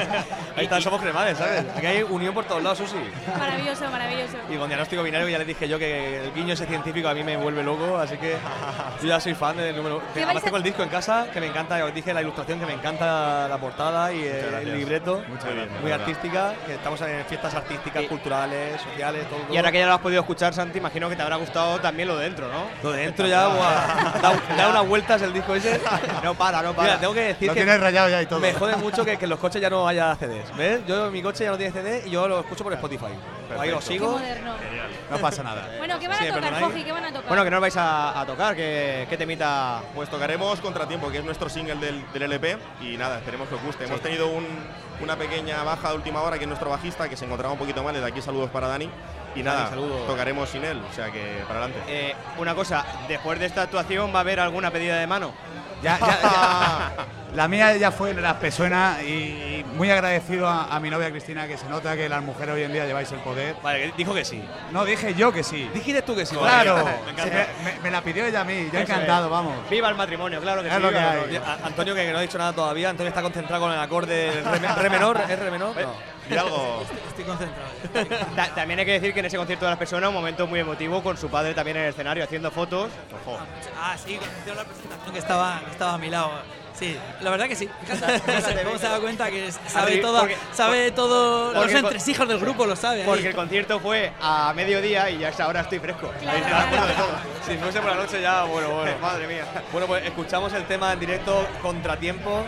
Ahí está, somos cremades, ¿sabes? Aquí hay unión por todos lados, Susi. Maravilloso, maravilloso. Y con diagnóstico binario ya les dije yo que el guiño ese científico a mí me vuelve loco, así que yo ya soy fan del número. ¿Qué Además vais a- tengo el disco en casa, que me encanta, os dije la ilustración, que me encanta la portada y el, gracias. libreto, Muchas muy, gracias, muy de verdad. artística, que estamos en fiestas artísticas, Y- culturales, sociales, todo. Y ahora que ya lo has podido escuchar, Santi, imagino que te habrá gustado también lo de dentro, ¿no? Lo de dentro ya, buah, da, da unas vueltas el disco ese. No para, no para. Mira, tengo que decir Lo que tienes rayado ya y todo. me jode mucho que, que en los coches ya no haya C Ds, ¿ves? Yo mi coche ya no tiene C D y yo lo escucho por Spotify. Ahí lo Qué sigo. moderno. No pasa nada. Bueno, ¿qué van Sí, a tocar, perdonáis. Joji? ¿Qué van a tocar? Bueno, que no os vais a, a tocar, que, que temita. Pues tocaremos Contratiempo, que es nuestro single del, del L P y nada, esperemos que os guste. Hemos tenido un, una pequeña baja de última hora, que es nuestro bajista, que se encontraba un poquito mal, desde aquí saludos para Dani. Y nada, Dani, saludos. tocaremos sin él, o sea que para adelante. Eh, una cosa, después de esta actuación va a haber alguna pedida de mano. Ya, ya, ya. La mía ya fue en la Aspesuena y muy agradecido a, a mi novia Cristina, que se nota que las mujeres hoy en día lleváis el poder. Vale, dijo que sí. No, dije yo que sí. Dijiste tú que sí. Claro, Me sí, encanta. me, me- me la pidió ella a mí, yo Eso encantado, es. vamos. Viva el matrimonio, claro que Es sí. lo que viva el hay. matrimonio. A- Antonio, que no ha dicho nada todavía. Antonio está concentrado con el acorde del re, re menor. ¿Es re menor? No. Y algo. Estoy concentrado. Ta- también hay que decir que en ese concierto de las personas un momento muy emotivo con su padre también en el escenario haciendo fotos. Ojo. Ah, sí, conoció la presentación que estaba, que estaba a mi lado. Sí, la verdad que sí. Fíjate, ¿Cómo se, cómo se da cuenta que sabe Adri, todo, porque- sabe todo porque los el co- entresijos del grupo, lo sabe. ahí. Porque el concierto fue a mediodía y ya hasta ahora estoy fresco. Claro, Ahí está, claro. bueno, de todo. Si fuese por la noche ya, bueno, bueno. Madre mía. Bueno, pues escuchamos el tema en directo Contratiempo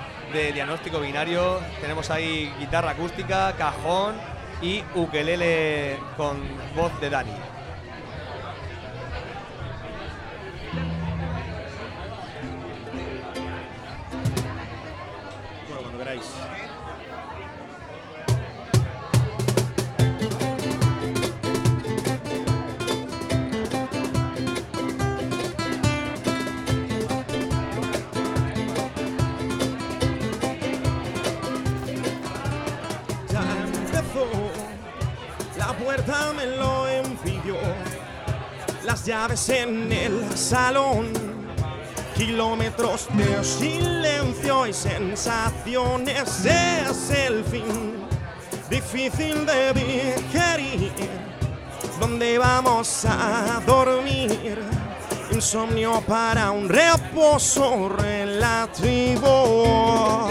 de Diagnóstico Binario. Tenemos ahí guitarra acústica, cajón y ukelele con voz de Dani. Bueno, cuando queráis. Ya empezó, la puerta me lo impidió, las llaves en el salón, kilómetros de silencio y sensaciones, es el fin, difícil de digerir, ¿dónde vamos a dormir? Insomnio para un reposo relativo.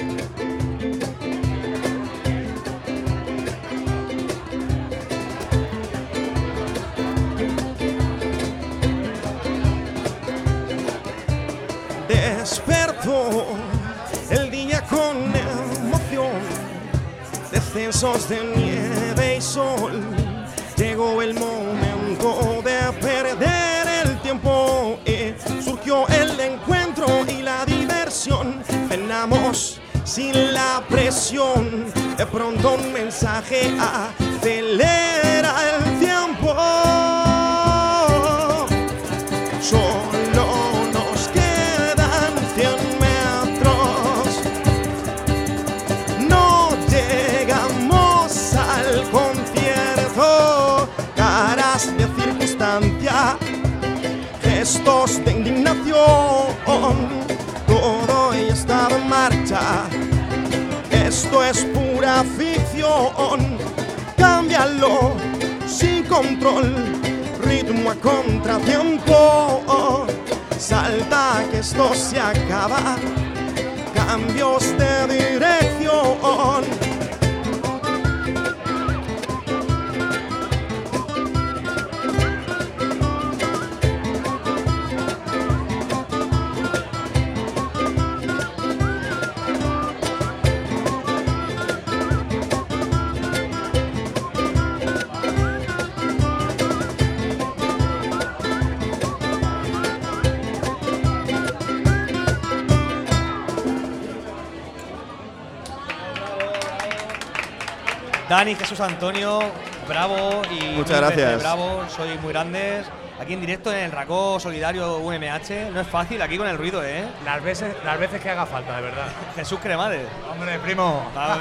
Despertó el día con emoción, descensos de nieve y sol. Llegó el momento de perder el tiempo y surgió el encuentro y la diversión. Cenamos sin la presión, de pronto un mensaje acelera el tiempo. Solo nos quedan cien metros, no llegamos al concierto. Caras de circunstancia todo ya está en marcha. Esto es pura ficción, cámbialo sin control, ritmo a contratiempo. Salta que esto se acaba, cambios de dirección. Dani, Jesús Antonio, bravo y muchas gracias. Bravo, sois muy grandes. Aquí en directo en el Racó Solidario U M H. No es fácil aquí con el ruido, ¿eh? Las veces, las veces que haga falta, de verdad. Jesús Cremades. Hombre, primo.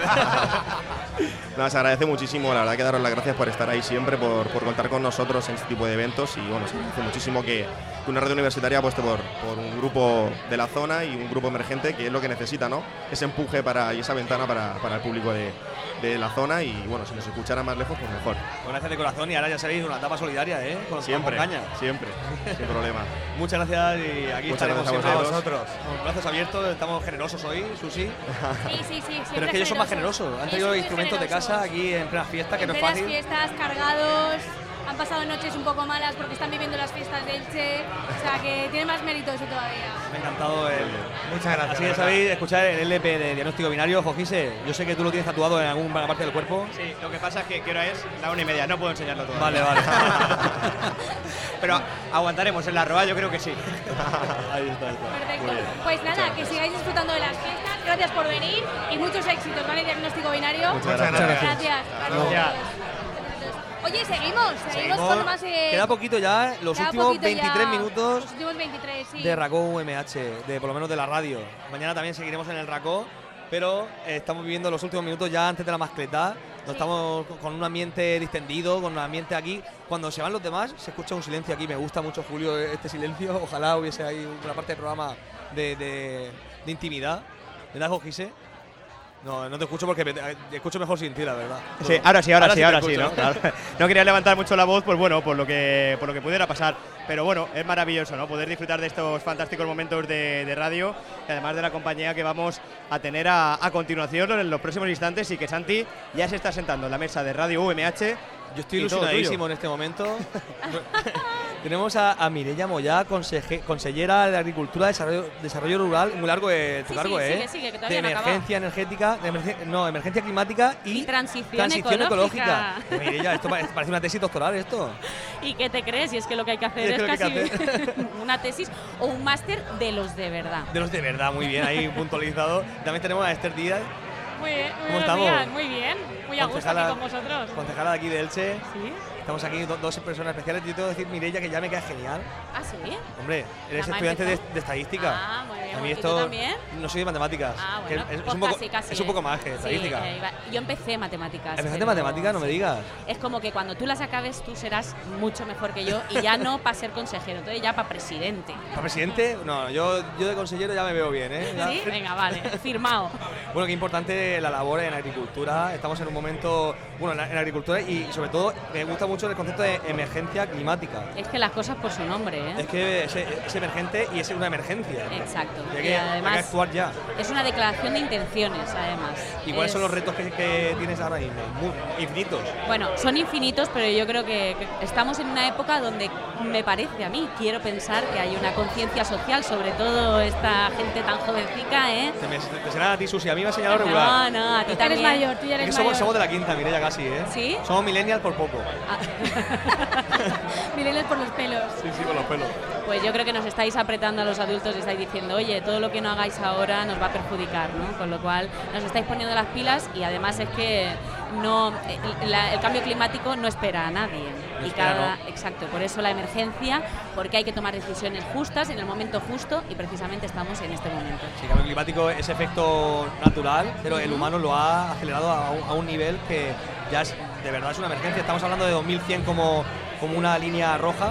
Nada, se agradece muchísimo, la verdad que daros las gracias por estar ahí siempre, por, por contar con nosotros en este tipo de eventos y bueno, se agradece muchísimo que una radio universitaria apueste por, por un grupo de la zona y un grupo emergente que es lo que necesita, ¿no? Ese empuje para, y esa ventana para, para el público de, de la zona y bueno, si nos escuchara más lejos, pues mejor. Gracias de corazón y ahora ya sabéis, una etapa solidaria, ¿eh? Con, siempre, con caña. Siempre, sin problema. Muchas gracias y aquí Muchas estaremos gracias siempre a vosotros. Con brazos abiertos, estamos generosos hoy, Susi. Sí, sí, sí. Pero es que ellos son más generosos. Han traído muy instrumentos de generosos. casa aquí en plena fiesta, que En no es plenas fácil. fiestas, cargados, han pasado noches un poco malas porque están viviendo las fiestas de Elche. O sea que tiene más mérito eso todavía. Me ha encantado el. Muchas gracias. Así que sabéis, escuchar el L P de diagnóstico binario, Jojise. Yo sé que tú lo tienes tatuado en alguna parte del cuerpo. Sí, lo que pasa es que ¿qué hora es? La una y media, no puedo enseñarlo todo. Vale, vale. Pero aguantaremos en la roa, yo creo que sí. Ahí está, ahí está. Perfecto. Pues nada, que sigáis disfrutando de las fiestas. Gracias por venir y muchos éxitos, ¿vale? Diagnóstico binario. Muchas gracias. Gracias. Gracias. Gracias. Oye, seguimos, seguimos, Seguimos. con más. Eh, Queda poquito ya, los queda últimos poquito veintitrés ya. minutos Los últimos veintitrés, sí. de Racó U M H, de por lo menos de la radio. Mañana también seguiremos en el Racó, pero eh, estamos viviendo los últimos minutos ya antes de la mascletá. No estamos con un ambiente distendido, con un ambiente aquí. Cuando se van los demás, se escucha un silencio aquí. Me gusta mucho, Julio, este silencio. Ojalá hubiese ahí una parte del programa de, de, de intimidad. ¿Verdad, Jojise? No, no te escucho porque me, te escucho mejor sin ti, la verdad. Sí, ahora sí, ahora, ahora sí, ahora sí, escucho, ¿no? Claro. No quería levantar mucho la voz, pues bueno, por lo que por lo que pudiera pasar. Pero bueno, es maravilloso, ¿no? Poder disfrutar de estos fantásticos momentos de, de radio y además de la compañía que vamos a tener a, a continuación en los próximos instantes y que Santi ya se está sentando en la mesa de Radio U M H. Yo estoy y todo ilusionadísimo tuyo. en este momento. Tenemos a, a Mireia Moyá, conseje, consellera de Agricultura, Desarrollo, Desarrollo Rural, muy largo eh, tu Sí, cargo, sí, ¿eh? sigue, sigue, que todavía de no acaba. emergencia energética, de emergen- no, emergencia climática y, Y transición transición ecológica. ecológica. Mireia, esto pa- parece una tesis doctoral esto. ¿Y qué te crees? Y es que lo que hay que hacer Y es es, que lo que hay casi que una tesis o un máster de los de verdad. De los de verdad, muy bien, ahí puntualizado. También tenemos a Esther Díaz, Muy bien, ¿Cómo buenos estamos? días, muy bien, muy a gusto aquí Concejala- con vosotros. concejala de aquí de Elche. ¿Sí? Estamos aquí do- dos personas especiales. Yo tengo que decir, Mireia, que ya me queda genial. ¿Ah, sí? Hombre, eres Ya me ha estudiante de, empezado. de estadística. Ah, muy bien. A mí ¿Y tú esto también? no soy de matemáticas. Ah, que bueno, es, es pues un poco, casi, casi, es un poco ¿eh? más que Sí, estadística. eh, iba- yo empecé matemáticas. ¿Empezaste pero- matemáticas? No me sí. digas. Es como que cuando tú las acabes, tú serás mucho mejor que yo y ya no para ser consejero, entonces ya para presidente. ¿Para presidente? No, yo, yo de consejero ya me veo bien, ¿eh? Ya- ¿Sí? Venga, vale, firmado. Bueno, qué importante la labor en agricultura. Estamos en un momento, bueno, en, la- en agricultura y sobre todo me gusta mucho el concepto de emergencia climática. Es que las cosas por su nombre, ¿eh? Es que es, es emergente y es una emergencia. Exacto. Y hay Y que, hay además que actuar ya. es una declaración de intenciones, además. ¿Y cuáles Es- son los retos que, que tienes ahora mismo? Muy- infinitos. Bueno, son infinitos, pero yo creo que, que estamos en una época donde me parece a mí, quiero pensar que hay una conciencia social, sobre todo esta gente tan jovencica, ¿eh? Te, me, te será a ti, Susi. A mí me ha señalado No, regular. no, a ti Eres también. mayor, tú ya Es eres que somos, mayor. somos de la quinta, Mireia, casi, ¿eh? ¿Sí? Somos millennials por poco. Mireles por los pelos. Sí, sí, con los pelos. Pues yo creo que nos estáis apretando a los adultos y estáis diciendo, oye, todo lo que no hagáis ahora nos va a perjudicar, ¿no? Con lo cual nos estáis poniendo las pilas y además es que no el, la- el cambio climático no espera a nadie. No y espera, cada, ¿no? exacto, por eso la emergencia, porque hay que tomar decisiones justas en el momento justo y precisamente estamos en este momento. Sí, el cambio climático es efecto natural, pero el humano lo ha acelerado a un, a un nivel que ya es, de verdad es una emergencia. Estamos hablando de dos mil cien como, como una línea roja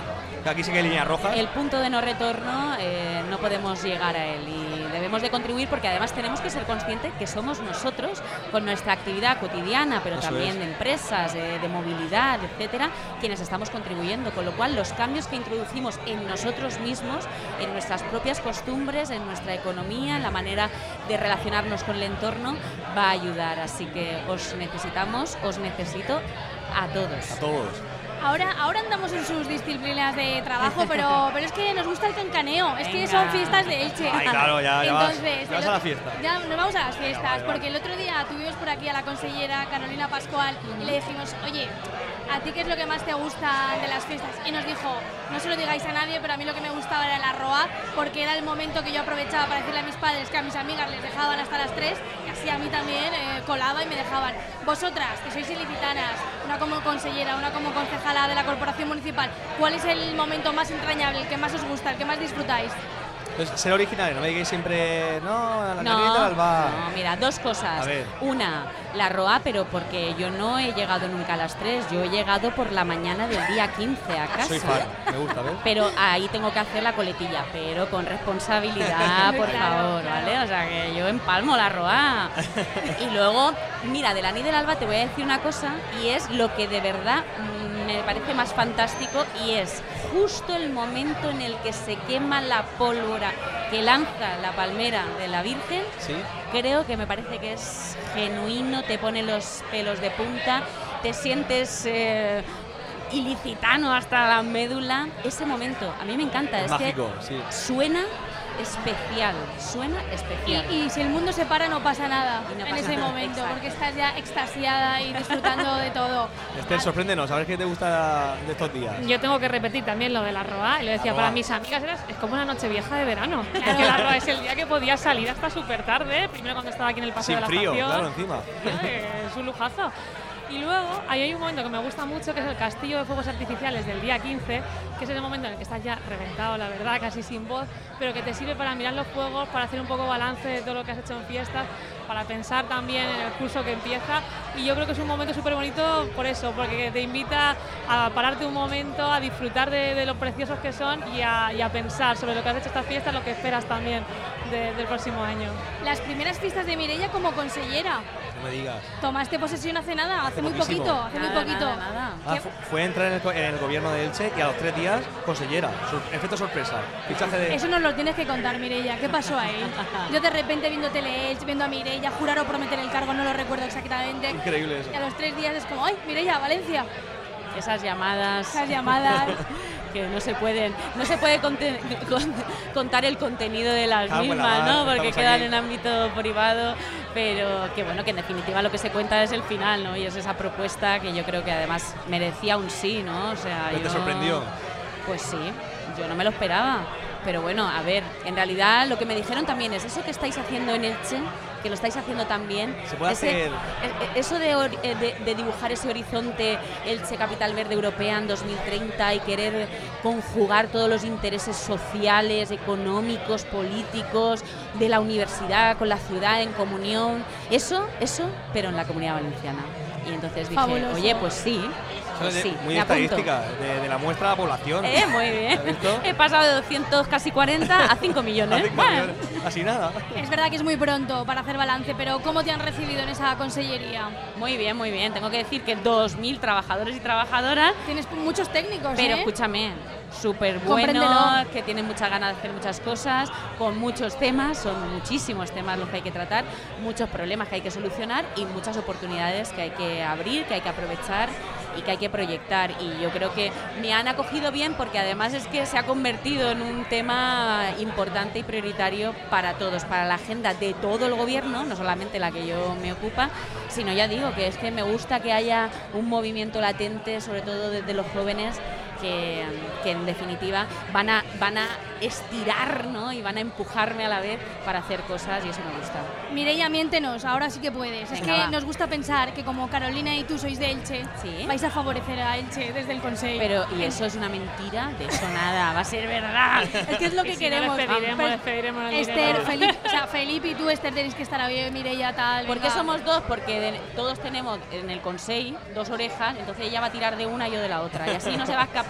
Que aquí sí que hay líneas rojas. El punto de no retorno eh, no podemos llegar a él y debemos de contribuir porque además tenemos que ser conscientes que somos nosotros con nuestra actividad cotidiana, pero Eso también es. de empresas, de, de movilidad, etcétera, quienes estamos contribuyendo, con lo cual los cambios que introducimos en nosotros mismos, en nuestras propias costumbres, en nuestra economía, en la manera de relacionarnos con el entorno, va a ayudar. Así que os necesitamos, os necesito a todos. A todos. Ahora, ahora andamos en sus disciplinas de trabajo, pero, pero es que nos gusta el cancaneo, es que Venga. son fiestas de Elche. Ay, claro, ya, ya vas- Entonces, ya vas el a la otro- fiesta. Ya nos vamos a las fiestas, vale, vale. porque el otro día tuvimos por aquí a la consellera Carolina Pascual y le dijimos, oye, ¿a ti qué es lo que más te gusta de las fiestas? Y nos dijo, no se lo digáis a nadie, pero a mí lo que me gustaba era el arroa, porque era el momento que yo aprovechaba para decirle a mis padres que a mis amigas les dejaban hasta las tres, y así a mí también eh, colaba y me dejaban. Vosotras, que sois ilicitanas, una como consellera, una como concejala de la Corporación Municipal, ¿cuál es el momento más entrañable, el que más os gusta, el que más disfrutáis? Entonces, ser originales, no me digáis siempre, no, la No, carnita del alba. no, mira, dos cosas. A ver. Una, la roa, pero porque yo no he llegado nunca a las tres, yo he llegado por la mañana del día quince a casa. Soy fan, me gusta, ¿ves? Pero ahí tengo que hacer la coletilla, pero con responsabilidad, por Claro, favor, claro. ¿vale? O sea, que yo empalmo la roa. Y luego, mira, de la Nid del Alba te voy a decir una cosa, y es lo que de verdad mm, me parece más fantástico, y es justo el momento en el que se quema la pólvora que lanza la palmera de la Virgen. Sí. Creo que me parece que es genuino, te pone los pelos de punta, te sientes eh, ilicitano hasta la médula. Ese momento, a mí me encanta, es, Mágico, que sí. suena especial, suena especial. Y, y si el mundo se para no pasa nada Y no en pasa ese nada, momento, exacto. porque estás ya extasiada y disfrutando de todo. Esther, sorpréndenos, a ver qué te gusta de estos días. Yo tengo que repetir también lo de la roa, y le decía, La para roa. mis amigas era- es como una noche vieja de verano. Es que la roa es el día que podía salir hasta súper tarde, primero cuando estaba aquí en el Paseo Sin de la frío, Estación. claro, encima. Eh, Es un lujazo. Y luego, ahí hay un momento que me gusta mucho, que es el castillo de fuegos artificiales del día quince, que es el momento en el que estás ya reventado, la verdad, casi sin voz, pero que te sirve para mirar los fuegos, para hacer un poco balance de todo lo que has hecho en fiestas, para pensar también en el curso que empieza. Y yo creo que es un momento súper bonito por eso, porque te invita a pararte un momento, a disfrutar de, de lo preciosos que son y a, y a pensar sobre lo que has hecho estas fiestas, lo que esperas también de- del próximo año. Las primeras fiestas de Mireia como consellera. No me digas. Tomaste posesión hace nada, hace muy poquísimo. poquito, hace muy Nada, poquito. nada, nada. Ah, fu- fue entrar en el, co- en el gobierno de Elche y a los tres días, consellera. Sor- efecto sorpresa. Fichaje de. Eso nos lo tienes que contar, Mireia. ¿Qué pasó ahí? Yo de repente viendo Tele-Elche, viendo a Mireia, jurar o prometer el cargo, no lo recuerdo exactamente. Increíble eso. Y a los tres días es como, ¡ay, Mireia, Valencia! Esas llamadas. Esas llamadas. que no se pueden, no se puede conte- con- contar el contenido de las Cago en la mismas, mar, ¿no? Porque estamos quedan aquí. en ámbito privado, pero que bueno, que en definitiva lo que se cuenta es el final, ¿no? Y es esa propuesta que yo creo que además merecía un sí, ¿no? O sea, ¿Pero te yo- sorprendió? Pues sí, yo no me lo esperaba. Pero bueno, a ver, en realidad lo que me dijeron también es eso que estáis haciendo en Elche, que lo estáis haciendo también. Se puede ese- hacer- e- e- Eso de, ori- eh, de- de dibujar ese horizonte Elche Capital Verde Europea en dos mil treinta y querer conjugar todos los intereses sociales, económicos, políticos de la universidad con la ciudad en comunión. Eso, eso, pero en la Comunidad Valenciana. Y entonces dije, Fabuloso. oye, pues sí. Eso Pues es de- sí, muy me apunto. estadística, de, de la muestra de la población. Eh, muy bien. ¿Has visto? He pasado de doscientos, casi cuarenta, a cinco millones. A cinco Bueno, millones. Así nada. Es verdad que es muy pronto para hacer balance, pero ¿cómo te han recibido en esa consellería? Muy bien, muy bien. Tengo que decir que dos mil trabajadores y trabajadoras. Tienes muchos técnicos, Pero ¿eh? escúchame, súper Compréndelo. buenos, que tienen muchas ganas de hacer muchas cosas, con muchos temas, son muchísimos temas los que hay que tratar, muchos problemas que hay que solucionar y muchas oportunidades que hay que abrir, que hay que aprovechar y que hay que proyectar. Y yo creo que me han acogido bien porque además es que se ha convertido en un tema importante y prioritario para todos, para la agenda de todo el gobierno, no solamente la que yo me ocupa, sino ya digo que es que me gusta que haya un movimiento latente, sobre todo desde los jóvenes, que, que en definitiva van a, van a estirar, ¿no? Y van a empujarme a la vez para hacer cosas y eso me gusta. Mireia, miéntenos, ahora sí que puedes. Es Venga, que va. nos gusta pensar que como Carolina y tú sois de Elche, Sí. vais a favorecer a Elche desde el Consejo. Pero, ¿y eso es una mentira? De eso nada, va a ser verdad. Es que es lo que Y si no, queremos. les pediremos, Pero- les pediremos el Esther, dinero. Felipe, o sea, Felipe y tú, Esther, tenéis que estar ahí, Mireia, tal. ¿Por qué venga. somos dos? Porque de- todos tenemos en el Consejo dos orejas, entonces ella va a tirar de una y yo de la otra. Y así no se va a escapar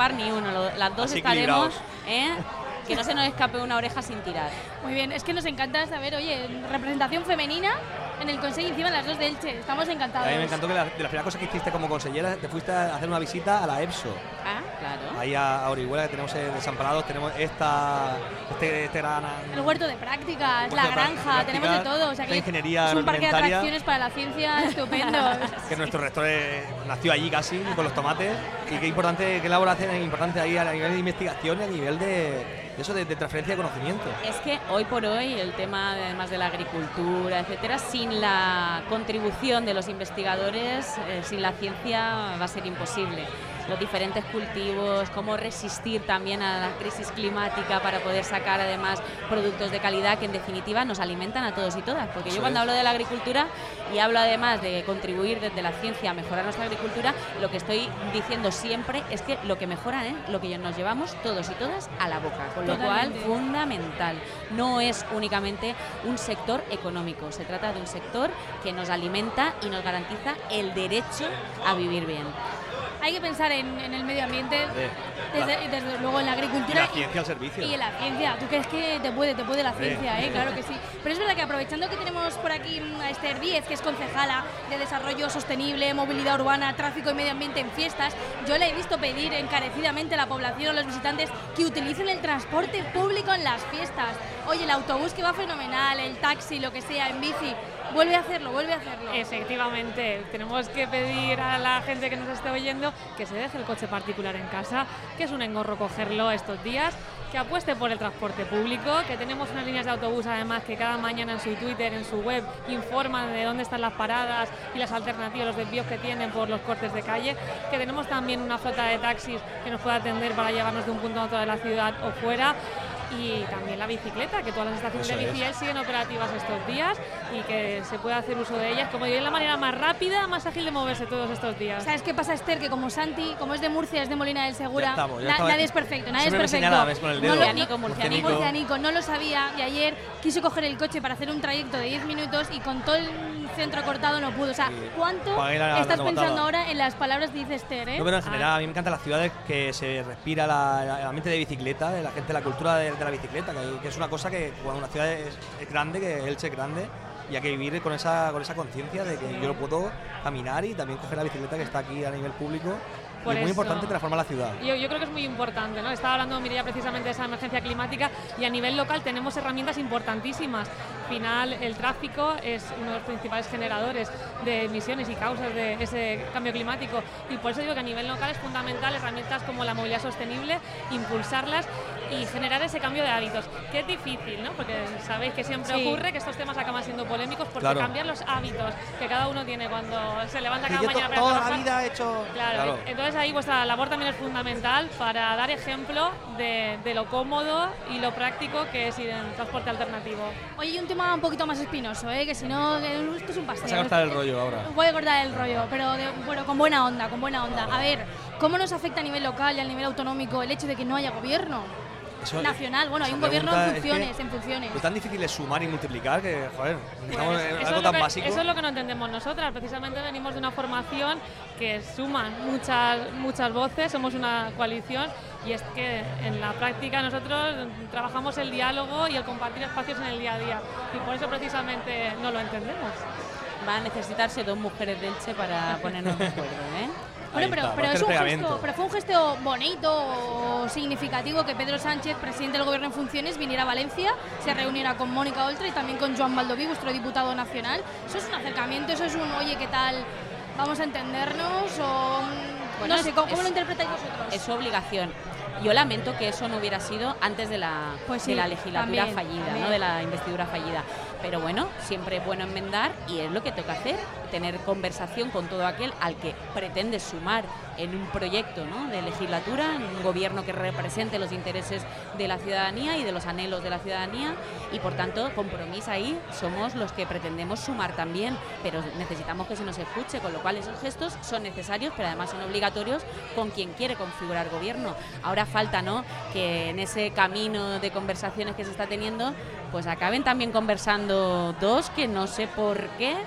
escapar ni uno, lo- las dos Así estaremos, equilibrados. ¿eh? Que no se nos escape una oreja sin tirar. Muy bien, es que nos encanta saber, oye, representación femenina en el Consejo, encima las dos de Elche. Estamos encantados. A mí me encantó que la, de las primeras cosas que hiciste como consellera te fuiste a hacer una visita a la EPSO. Ah, claro. Ahí a, a Orihuela, que tenemos en Desamparados, tenemos esta, este, este gran... El huerto de prácticas, Huerto la de granja, prácticas, tenemos de todo. O sea la que ingeniería es un parque de agroalimentaria. atracciones para la ciencia estupendo. que nuestro rector eh, nació allí casi, con los tomates, y qué importante, qué labor hacen importante ahí a nivel de investigación y a nivel de, de eso, de, de transferencia de conocimiento. Es que hoy por hoy el tema, además de la agricultura, etcétera, sin la contribución de los investigadores, eh, sin la ciencia va a ser imposible. Los diferentes cultivos, cómo resistir también a la crisis climática para poder sacar además productos de calidad que en definitiva nos alimentan a todos y todas. Porque Eso yo cuando es. hablo de la agricultura y hablo además de contribuir desde la ciencia a mejorar nuestra agricultura, lo que estoy diciendo siempre es que lo que mejora es lo que nos llevamos todos y todas a la boca. Con lo cual, Totalmente. fundamental. No es únicamente un sector económico, se trata de un sector que nos alimenta y nos garantiza el derecho a vivir bien. Hay que pensar en, en el medio ambiente, Eh, desde, desde luego en la Y agricultura la ciencia al servicio. y en la ciencia. ¿Tú crees que te puede, te puede la Hombre. ciencia? ¿eh? Claro que sí. Pero es verdad que aprovechando que tenemos por aquí a Esther Díez, que es concejala de Desarrollo Sostenible, Movilidad Urbana, Tráfico y Medio Ambiente en Fiestas, yo le he visto pedir encarecidamente a la población, a los visitantes, que utilicen el transporte público en las fiestas. Oye, el autobús que va fenomenal, el taxi, lo que sea, en bici, vuelve a hacerlo, vuelve a hacerlo. Efectivamente, tenemos que pedir a la gente que nos esté oyendo que se deje el coche particular en casa, que es un engorro cogerlo estos días, que apueste por el transporte público, que tenemos unas líneas de autobús además que cada mañana en su Twitter, en su web, informan de dónde están las paradas y las alternativas, los desvíos que tienen por los cortes de calle, que tenemos también una flota de taxis que nos puede atender para llevarnos de un punto a otro de la ciudad o fuera. Y también la bicicleta, que todas las estaciones Eso de es. bici siguen operativas estos días y que se puede hacer uso de ellas, como digo, es la manera más rápida, más ágil de moverse todos estos días. ¿Sabes qué pasa, Esther? Que como Santi, como es de Murcia, es de Molina del Segura, Ya estamos, ya na- estaba- nadie es perfecto, nadie Siempre me es perfecto. señala, ves, con el dedo. No lo, Murcianico, murcianico. Murcianico, no lo sabía y ayer quiso coger el coche para hacer un trayecto de diez minutos y con todo el centro cortado no pudo. O sea, ¿cuánto Para ir a la estás novatada. pensando ahora en las palabras que dice Esther? ¿eh? No, pero en Ah. general, a mí me encantan las ciudades que se respira la, la- el ambiente de bicicleta, de la gente, la cultura de, de la bicicleta, que, que es una cosa que cuando una ciudad es, es grande, que Elche es grande, y hay que vivir con esa con esa conciencia de que yo lo puedo caminar y también coger la bicicleta que está aquí a nivel público. Por y es muy eso. importante transformar la ciudad. Yo, yo creo que es muy importante, ¿no? Estaba hablando Mireia precisamente de esa emergencia climática y a nivel local tenemos herramientas importantísimas. Al final, el tráfico es uno de los principales generadores de emisiones y causas de ese cambio climático y por eso digo que a nivel local es fundamental herramientas como la movilidad sostenible, impulsarlas y generar ese cambio de hábitos, que es difícil, ¿no? Porque sabéis que siempre Sí. ocurre que estos temas acaban siendo polémicos porque Claro. cambiar los hábitos que cada uno tiene cuando se levanta cada yo mañana to- para toda la trabajar. vida he hecho- Claro, Claro. entonces ahí vuestra labor también es fundamental para dar ejemplo de, de lo cómodo y lo práctico que es ir en transporte alternativo. Oye, y un tema un poquito más espinoso, ¿eh? Que si no, que esto es un paseo. Vas a cortar el rollo ahora. Voy a cortar el rollo, pero de- bueno, con buena onda, con buena onda. A ver, ¿cómo nos afecta a nivel local y a nivel autonómico el hecho de que no haya gobierno Eso- nacional? Bueno, hay esa un gobierno en pregunta es que funciones, en funciones. Lo tan difícil es sumar y multiplicar que, joder, estamos en Eso algo es, lo tan que, básico. eso es lo que no entendemos nosotras. Precisamente venimos de una formación que suma muchas, muchas voces, somos una coalición y es que en la práctica nosotros trabajamos el diálogo y el compartir espacios en el día a día y por eso precisamente no lo entendemos. Va a necesitarse dos mujeres de Elche para ponernos de acuerdo, ¿eh? Bueno, Ahí pero, está, pero va a es ser un gesto, pegamento. pero fue un gesto bonito o significativo que Pedro Sánchez, presidente del Gobierno en funciones, viniera a Valencia, se reuniera con Mónica Oltra y también con Joan Baldoví, vuestro diputado nacional. Eso es un acercamiento, eso es un, oye, ¿qué tal? ¿Vamos a entendernos? O, mm, Bueno, no sé, es- ¿cómo, cómo es- lo interpretáis vosotros? Es su obligación. Yo lamento que eso no hubiera sido antes de la, Pues sí, de la legislatura también, fallida, también. ¿no? De la investidura fallida. Pero bueno, siempre es bueno enmendar y es lo que toca hacer, tener conversación con todo aquel al que pretende sumar en un proyecto, ¿no? De legislatura, en un gobierno que represente los intereses de la ciudadanía y de los anhelos de la ciudadanía y por tanto, compromiso ahí, somos los que pretendemos sumar también, pero necesitamos que se nos escuche, con lo cual esos gestos son necesarios, pero además son obligatorios con quien quiere configurar gobierno. Ahora falta, ¿no?, que en ese camino de conversaciones que se está teniendo, pues acaben también conversando dos que no sé por qué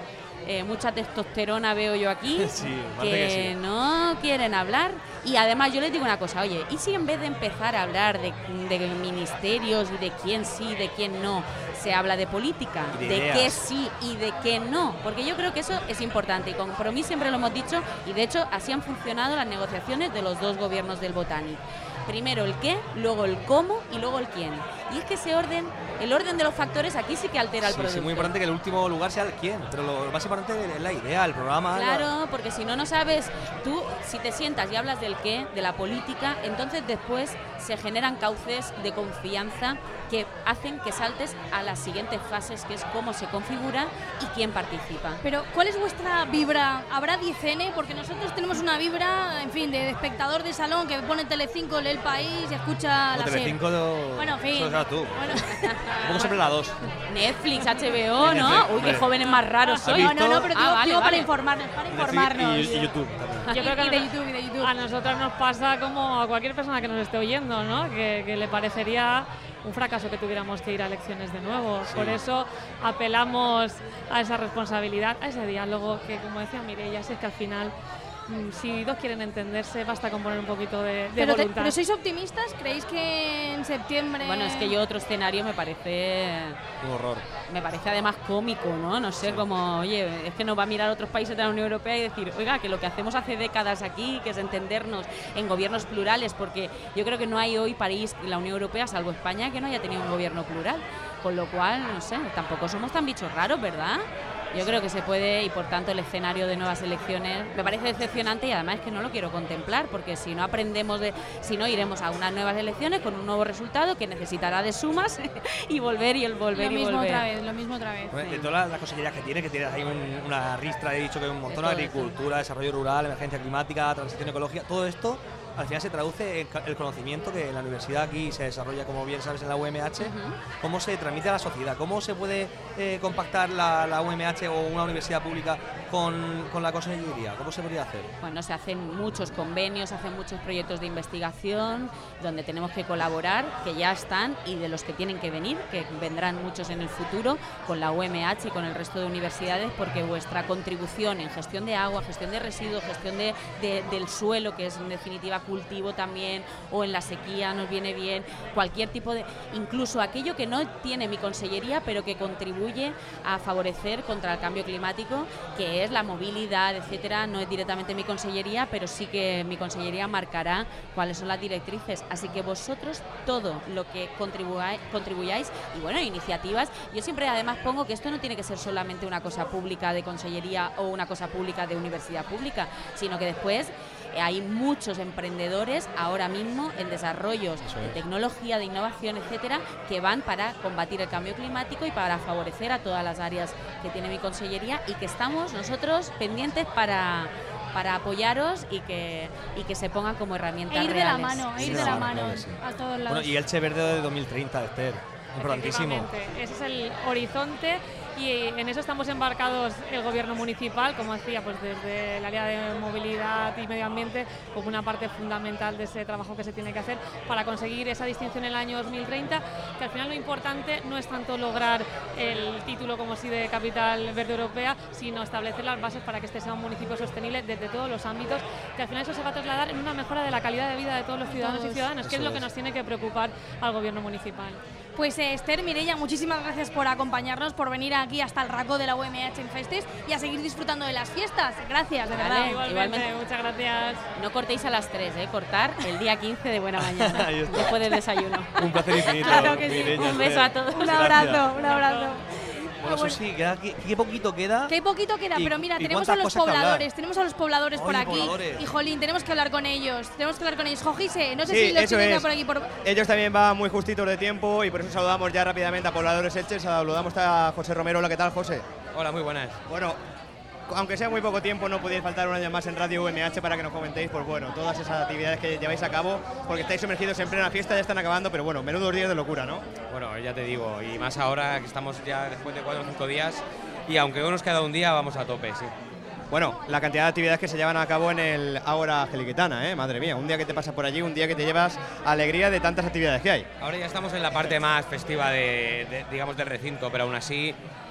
eh, mucha testosterona veo yo aquí, Sí, que, parece que sí. no quieren hablar. Y además yo les digo una cosa, oye, ¿y si en vez de empezar a hablar de, de ministerios y de quién sí, de quién no, se habla de política, Y de de ideas. qué sí y de qué no? Porque yo creo que eso es importante y con Compromís siempre lo hemos dicho y de hecho así han funcionado las negociaciones de los dos gobiernos del Botanic. Primero el qué, luego el cómo y luego el quién. Y es que ese orden, el orden de los factores aquí sí que altera el Sí, producto. sí, es muy importante que el último lugar sea el quién, pero lo más importante es la idea, el programa. Claro, porque si no, no sabes, tú si te sientas y hablas del qué, de la política, entonces después se generan cauces de confianza que hacen que saltes a las siguientes fases, que es cómo se configura y quién participa. Pero, ¿cuál es vuestra vibra? ¿Habrá diez ene? Porque nosotros tenemos una vibra, en fin, de espectador de salón que pone Telecinco, lee El País y escucha la serie. Telecinco de... Bueno, en fin. Eso es tú. Bueno. Pongo siempre la dos. Netflix, H B O, Netflix, ¿no? Uy, qué hombre. jóvenes más raros ¿Has soy. No, no, no, pero Ah, digo, vale, digo para vale. informarnos, para informarnos. Y, y YouTube también. Yo creo que Y de a- YouTube, y de YouTube. A nosotras nos pasa como a cualquier persona que nos esté oyendo, ¿no? Que, que le parecería un fracaso que tuviéramos que ir a elecciones de nuevo. Sí. Por eso apelamos a esa responsabilidad, a ese diálogo que, como decía Mireia, si es que al final, mm, si dos quieren entenderse, basta con poner un poquito de, de Pero, te- voluntad. pero ¿sois optimistas? ¿Creéis que en septiembre...? Bueno, es que yo otro escenario me parece... Un horror. Me parece además cómico, ¿no? No sé, como, oye, es que nos va a mirar otros países de la Unión Europea y decir, oiga, que lo que hacemos hace décadas aquí, que es entendernos en gobiernos plurales, porque yo creo que no hay hoy país en la Unión Europea, salvo España, que no haya tenido un gobierno plural. Con lo cual, no sé, tampoco somos tan bichos raros, ¿verdad? Yo creo que se puede y por tanto el escenario de nuevas elecciones me parece decepcionante y además es que no lo quiero contemplar porque si no aprendemos de, si no iremos a unas nuevas elecciones con un nuevo resultado que necesitará de sumas y volver y el volver Lo y mismo volver. otra vez, lo mismo otra vez. Bueno, De todas las, las cosillas que tiene, que tienes ahí un- una ristra, he dicho que hay un montón de todo agricultura, desarrollo rural, emergencia climática, transición ecológica, todo esto al final se traduce en ca- el conocimiento que en la universidad aquí se desarrolla, como bien sabes, en la U M H, cómo se transmite a la sociedad, cómo se puede eh, compactar la, la U M H o una universidad pública con, con la consellería, cómo se podría hacer. Bueno, se hacen muchos convenios, se hacen muchos proyectos de investigación donde tenemos que colaborar, que ya están y de los que tienen que venir, que vendrán muchos en el futuro, con la U M H y con el resto de universidades, porque vuestra contribución en gestión de agua, gestión de residuos, gestión de, de- del suelo, que es en definitiva cultivo también, o en la sequía nos viene bien, cualquier tipo de, incluso aquello que no tiene mi consellería, pero que contribuye a favorecer contra el cambio climático, que es la movilidad, etcétera, no es directamente mi consellería, pero sí que mi consellería marcará cuáles son las directrices. Así que vosotros, todo lo que contribuáis, contribuyáis, y bueno, iniciativas, yo siempre además pongo que esto no tiene que ser solamente una cosa pública de consellería o una cosa pública de universidad pública, sino que después eh, hay muchos emprendedores ahora mismo en desarrollos Eso de es. tecnología, de innovación, etcétera, que van para combatir el cambio climático y para favorecer a todas las áreas que tiene mi consellería y que estamos nosotros pendientes para, para apoyaros y que, y que se pongan como herramientas E ir de reales. la mano, e ir Sí, de sí, la sí, mano claro que sí. a todos lados. Bueno, y Elche Verde de dos mil treinta, Esther, importantísimo. Efectivamente, ese es el horizonte y en eso estamos embarcados el gobierno municipal, como decía, pues desde el área de movilidad y medio ambiente como una parte fundamental de ese trabajo que se tiene que hacer para conseguir esa distinción en el año dos mil treinta, que al final lo importante no es tanto lograr el título como sí de capital verde europea, sino establecer las bases para que este sea un municipio sostenible desde todos los ámbitos, que al final eso se va a trasladar en una mejora de la calidad de vida de todos los ciudadanos y Todos. ciudadanas, que es Eso lo que es. nos tiene que preocupar al gobierno municipal. Pues eh, Esther, Mireia, muchísimas gracias por acompañarnos, por venir aquí hasta el Racó de la U M H en Festes y a seguir disfrutando de las fiestas. Gracias, de Vale, verdad. Igualmente, Igualmente. muchas gracias. No cortéis a las tres, ¿eh? Cortar el día quince de buena mañana, Ahí está. después del desayuno. Un placer infinito. Claro que sí. Mireia, Un beso Esther. a todos. Un Gracias. abrazo, un abrazo. Bueno, eso sí, queda, qué, qué poquito queda. Qué poquito queda, Y- pero mira, y tenemos a cuántas los cosas que hablar. pobladores, tenemos a los pobladores por Ay, aquí. pobladores. Y Jolín, tenemos que hablar con ellos, tenemos que hablar con ellos. Jojise, no sé Sí, si los eso tienes ya es. por aquí por... Ellos también van muy justitos de tiempo y por eso saludamos ya rápidamente a pobladores Elche. Saludamos a José Romero. Hola, ¿qué tal, José? Hola, muy buenas. Bueno, aunque sea muy poco tiempo, no podéis faltar un año más en Radio U M H para que nos comentéis, pues bueno, todas esas actividades que lleváis a cabo, porque estáis sumergidos en plena fiesta, ya están acabando, pero bueno, menudos días de locura, ¿no? Bueno, ya te digo, y más ahora que estamos ya después de cuatro o cinco días, y aunque hoy nos queda un día, vamos a tope, sí. Bueno, la cantidad de actividades que se llevan a cabo en el Ágora Geliquitana, ¿eh? Madre mía, un día que te pasas por allí, un día que te llevas alegría de tantas actividades que hay. Ahora ya estamos en la parte más festiva de, de, digamos, del recinto, pero aún así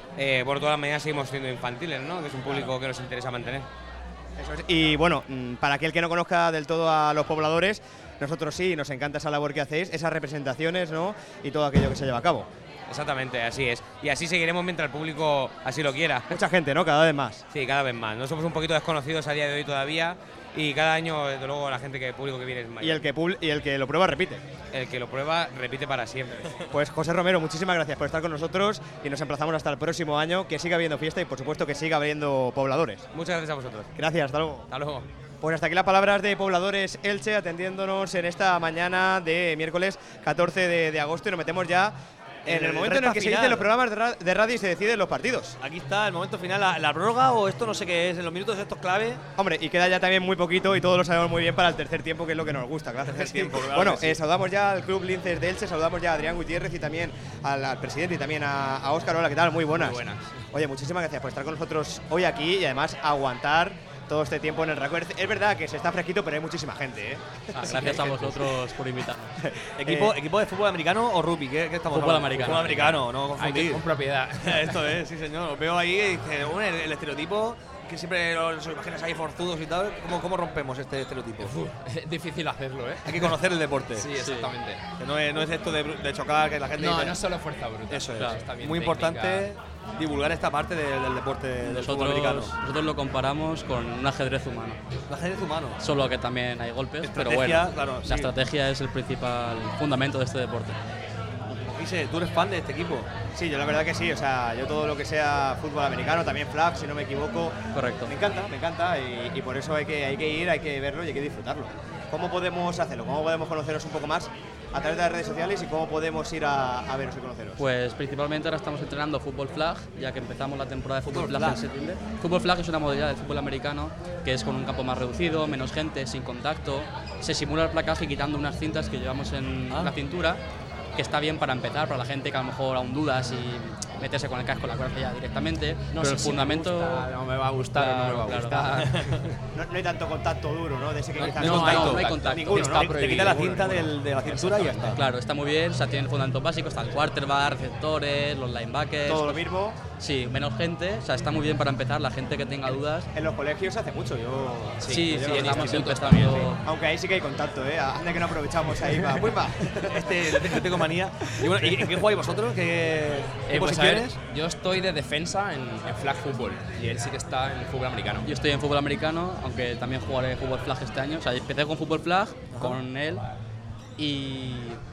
eh, por todas las maneras seguimos siendo infantiles, ¿no? Que es un público que nos interesa mantener. Eso es. Y bueno, para aquel que no conozca del todo a los pobladores, nosotros sí, nos encanta esa labor que hacéis, esas representaciones, ¿no? Y todo aquello que se lleva a cabo. Exactamente, así es. Y así seguiremos mientras el público así lo quiera. Mucha gente, ¿no? Cada vez más. Sí, cada vez más. No somos un poquito desconocidos a día de hoy todavía y cada año, desde luego, la gente que el público que viene es mayor. Y el que, y el que lo prueba repite. El que lo prueba repite para siempre. Pues José Romero, muchísimas gracias por estar con nosotros y nos emplazamos hasta el próximo año, que siga habiendo fiesta y por supuesto que siga habiendo pobladores. Muchas gracias a vosotros. Gracias, hasta luego. Hasta luego. Pues hasta aquí las palabras de Pobladores Elche atendiéndonos en esta mañana de miércoles catorce de agosto y nos metemos ya en el momento en el que se dicen los programas de, ra de radio y se deciden los partidos. Aquí está el momento final, la, la prórroga o esto no sé qué es, en los minutos estos clave. Hombre, y queda ya también muy poquito y todos lo sabemos muy bien para el tercer tiempo, que es lo que nos gusta, claro. Tercer tiempo, claro. Bueno, sí. eh, saludamos ya al Club Linces de Elche, saludamos ya a Adrián Gutiérrez y también al, al presidente y también a, a Óscar. Hola, ¿qué tal? Muy buenas. Muy buenas. Oye, muchísimas gracias por estar con nosotros hoy aquí y además aguantar todo este tiempo en el Racó. Es verdad que se está fresquito, pero hay muchísima gente, ¿eh? Ah, gracias a vosotros por invitarnos. ¿Equipo, Eh, ¿Equipo de fútbol americano o rugby? ¿Qué, qué estamos Fútbol hablando? americano. Fútbol americano, no confundir. Con propiedad. Esto es, sí señor. Os veo ahí y dice, bueno, el, el estereotipo, que siempre los imaginas ahí forzudos y tal. ¿Cómo, cómo rompemos este estereotipo? Uf, es difícil hacerlo, ¿eh? Hay que conocer el deporte. Sí, exactamente. Que no es, no es esto de, de chocar, que la gente No, dice, no es solo fuerza bruta. Eso es. Claro, está bien Muy técnica. importante divulgar esta parte de- del deporte del fútbol americano. Nosotros, nosotros lo comparamos con un ajedrez humano. El ajedrez humano. Solo que también hay golpes, pero Estrategia, bueno, claro, la sí. estrategia es el principal fundamento de este deporte. Dice, ¿tú eres fan de este equipo? Sí, yo la verdad que sí, o sea, yo todo lo que sea fútbol americano, también flag, si no me equivoco. Correcto. Me encanta, me encanta y, y por eso hay que, hay que ir, hay que verlo y hay que disfrutarlo. ¿Cómo podemos hacerlo? ¿Cómo podemos conoceros un poco más a través de las redes sociales y cómo podemos ir a, a veros y conoceros? Pues principalmente ahora estamos entrenando fútbol flag, ya que empezamos la temporada de fútbol, Fútbol flag, flag. en septiembre. Fútbol flag es una modalidad del fútbol americano que es con un campo más reducido, menos gente, sin contacto. Se simula el placaje quitando unas cintas que llevamos en Ah. la cintura, que está bien para empezar, para la gente que a lo mejor aún duda si meterse con el casco en la cuerda ya directamente. No pero sé el si me fundamento gusta, no me va a gustar o no me va a Claro, gustar. No, no hay tanto contacto duro, ¿no? De ese que No, quizás no, contacto. no hay contacto. Ninguno, Está ¿no? Te quita la cinta del- de la cintura y ya está. Claro, está muy bien, o sea, tiene fundamentos básicos, está el quarterback, receptores, los linebackers. Todo lo mismo. Sí, menos gente, o sea, está muy bien para empezar, la gente que tenga dudas. En los colegios se hace mucho, yo... Sí, sí, yo sí, lo en estamos institutos empezando. también, sí. Aunque ahí sí que hay contacto, ¿eh? Anda que no aprovechamos ahí para... ¡Pumba! Este, yo te- yo tengo manía. Y, bueno, ¿y en qué jugáis vosotros? ¿Qué, qué Eh, pues a ver, posiciones? yo estoy de defensa en, en flag fútbol y él sí que está en fútbol americano. Yo estoy en fútbol americano, aunque también jugaré fútbol flag este año. O sea, empecé con fútbol flag, con él, y,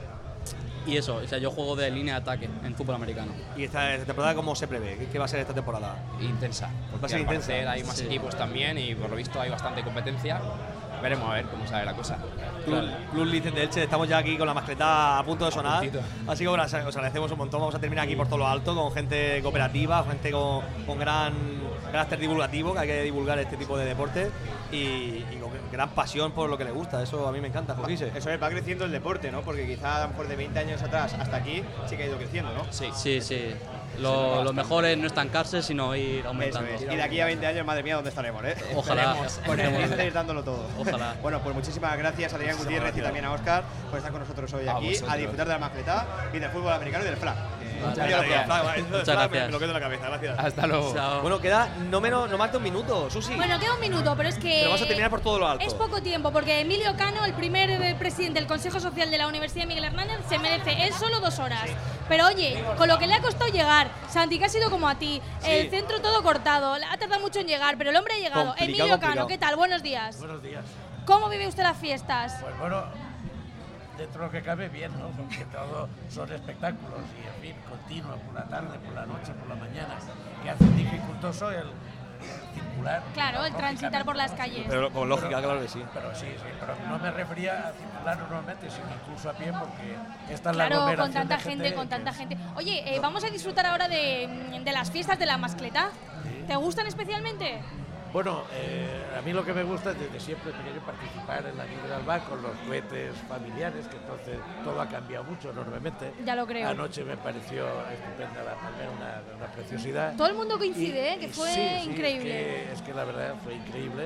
y eso, o sea, yo juego de línea de ataque en fútbol americano. ¿Y esta, esta temporada cómo se prevé? ¿Qué, qué va a ser esta temporada? Intensa. Va a Porque ser al intensa. parecer hay más Sí. equipos también y por lo visto hay bastante competencia. Veremos a ver cómo sale la cosa. Club, Club Licen de Elche, estamos ya aquí con la mascleta a punto de sonar. puntito. Así que bueno, os agradecemos un montón. Vamos a terminar aquí por todo lo alto con gente cooperativa, gente con, con gran carácter divulgativo, que hay que divulgar este tipo de deportes y, y con gran pasión por lo que le gusta. Eso a mí me encanta, Joquise. Eso es, va creciendo el deporte, ¿no? Porque quizá a lo mejor de veinte años atrás hasta aquí sí que ha ido creciendo, ¿no? Sí. Sí, sí. Lo, lo mejor es no estancarse, sino ir Eso aumentando. es. Y de aquí a veinte años, madre mía, ¿dónde estaremos, eh? Ojalá. Esperemos. Con el Linces dándolo todo. Ojalá. Bueno, pues muchísimas gracias a Adrián Gutiérrez y también a Óscar por estar con nosotros hoy A aquí, vosotros. a disfrutar de la mascleta y del fútbol americano y del flag. Muchas Ya lo gracias. que- Flag, esto de Muchas flag me- gracias. Me lo quedo en la cabeza, gracias. Hasta luego. Chao. Bueno, queda no menos, no más de un minuto, Susi. Bueno, queda un minuto, pero es que Pero vamos a terminar por todo lo alto. es poco tiempo, porque Emilio Cano, el primer eh, presidente del Consejo Social de la Universidad Miguel Hernández, se merece él solo dos horas. Pero oye, con lo que le ha costado llegar, Santi, que ha sido como a ti, Sí. el centro todo cortado, ha tardado mucho en llegar, pero el hombre ha llegado. Complicado, Emilio complicado. Cano, ¿qué tal? Buenos días. Buenos días. ¿Cómo vive usted las fiestas? Pues bueno, dentro de lo que cabe bien, ¿no? Porque todo son espectáculos y, en fin, continuos por la tarde, por la noche, por la mañana, que hacen dificultoso el, el circular. Claro, el transitar por las calles. Pero con lógica, claro que sí. Pero sí, sí, pero no me refería a circular normalmente, sino incluso a pie, porque esta es la Claro, aglomeración con tanta de gente, con que tanta es- gente. Oye, eh, vamos a disfrutar ahora de, de las fiestas de la mascleta. ¿Te gustan especialmente? Bueno, eh, a mí lo que me gusta es desde siempre pequeño participar en la Libre Alba con los cohetes familiares, que entonces todo ha cambiado mucho enormemente. Ya lo creo. Anoche me pareció estupenda la palmera, una, una preciosidad. Todo el mundo coincide, ¿eh? Que Y- fue sí, sí, increíble. Es que, es que la verdad fue increíble.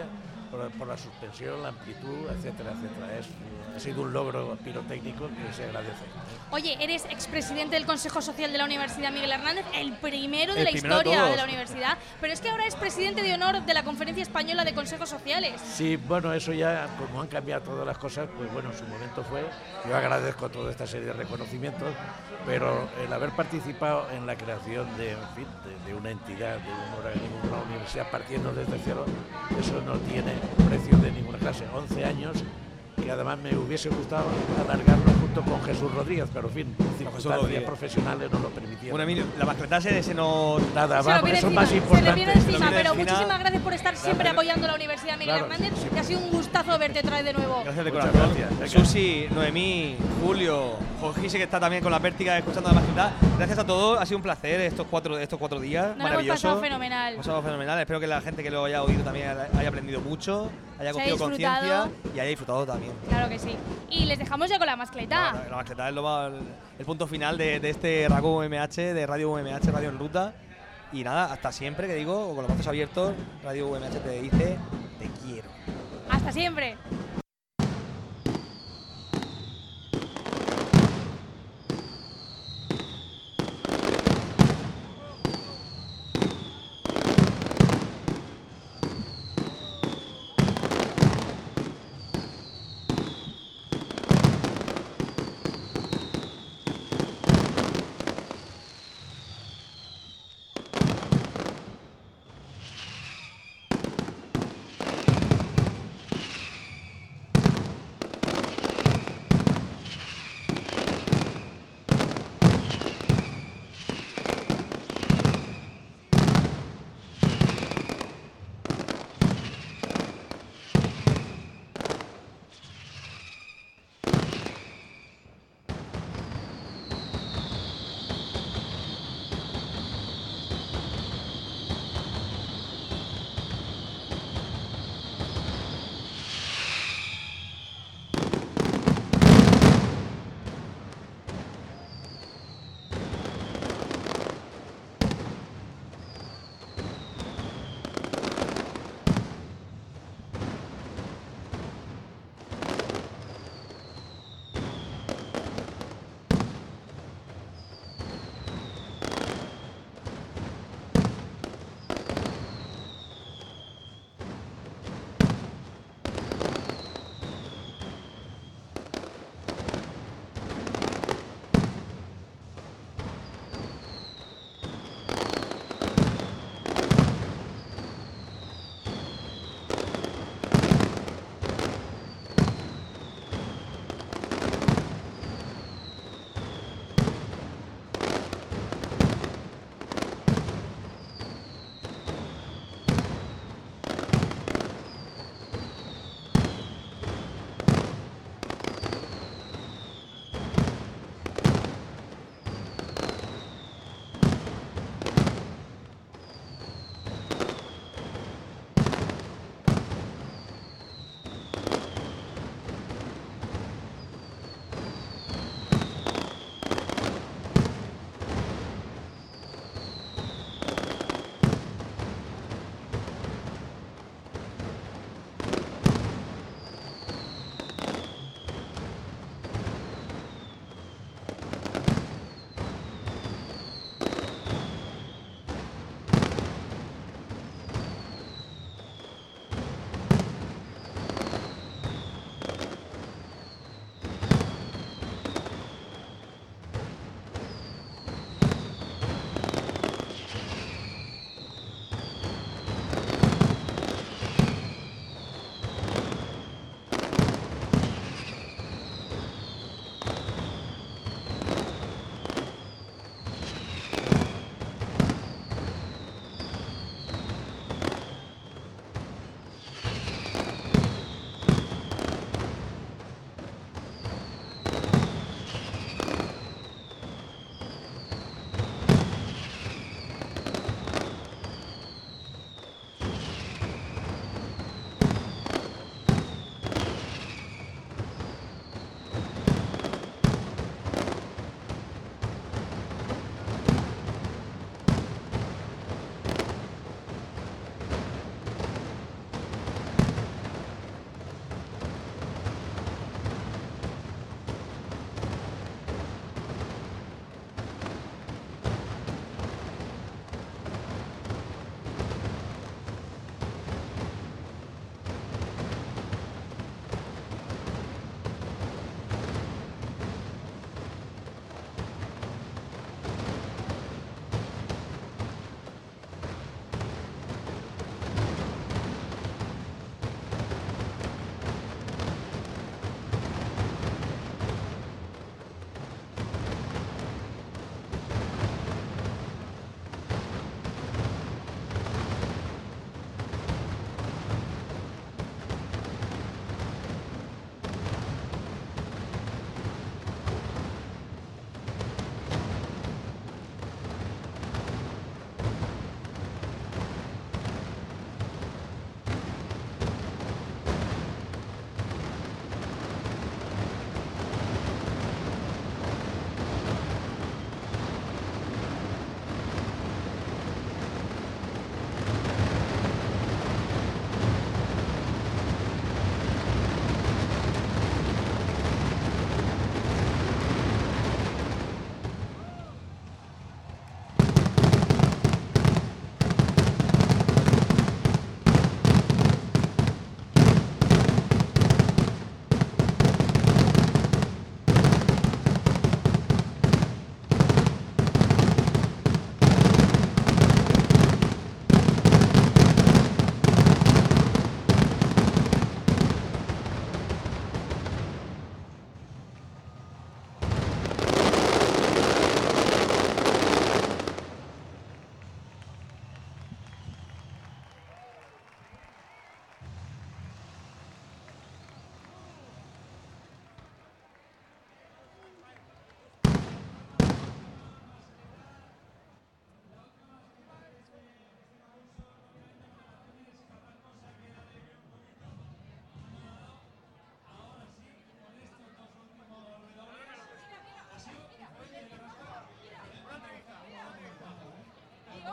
por, por la suspensión, la amplitud, etcétera, etcétera. Es, ha sido un logro pirotécnico que se agradece. Oye, eres expresidente del Consejo Social de la Universidad Miguel Hernández, el primero de El la primero historia de de la universidad, pero es que ahora es presidente de honor de la Conferencia Española de Consejos Sociales. Sí, bueno, eso ya, como han cambiado todas las cosas, pues bueno, en su momento fue. Yo agradezco toda esta serie de reconocimientos, pero el haber participado en la creación de, en fin, de, de una entidad, de un organismo, de una universidad partiendo desde cero, eso no tiene precio de ninguna clase. once años, que además me hubiese gustado alargarlo junto con Jesús Rodríguez, pero en fin, circunstancias Rodríguez. profesionales no lo permitieron. Bueno, Emilio, la mascletase se nos... Nada, Se lo va, viene eso es encima, más se le importante. viene encima, Se lo viene pero encima. muchísimas gracias por estar siempre Gracias. apoyando a la Universidad Miguel Claro, Hernández, sí. que ha sido un gustazo verte otra vez de nuevo. Gracias de Muchas corazón. gracias. Venga. Susi, Noemí, Julio, Jorge, que está también con la pértiga escuchando la mascleta. Gracias a todos, ha sido un placer estos cuatro, estos cuatro días. Nos lo hemos maravilloso. pasado fenomenal. Hemos pasado fenomenal. Espero que la gente que lo haya oído también haya aprendido mucho, haya Se ha cogido conciencia disfrutado. y haya disfrutado también. Claro que sí. Y les dejamos ya con la mascleta. La, la mascleta es lo más- el punto final de, de este Raco U M H, de Radio U M H, Radio en Ruta. Y nada, hasta siempre, que digo, con los brazos abiertos, Radio U M H te dice, te quiero. Hasta siempre.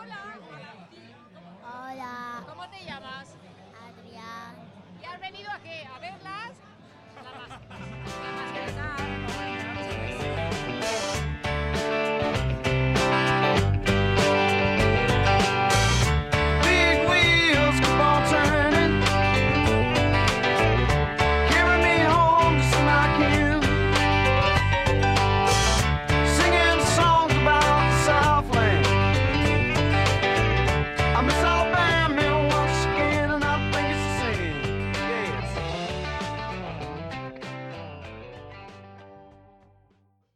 Hola. Hola. ¿Cómo te llamas? Adrián. ¿Y has venido a qué? ¿A verlas? La más. La más.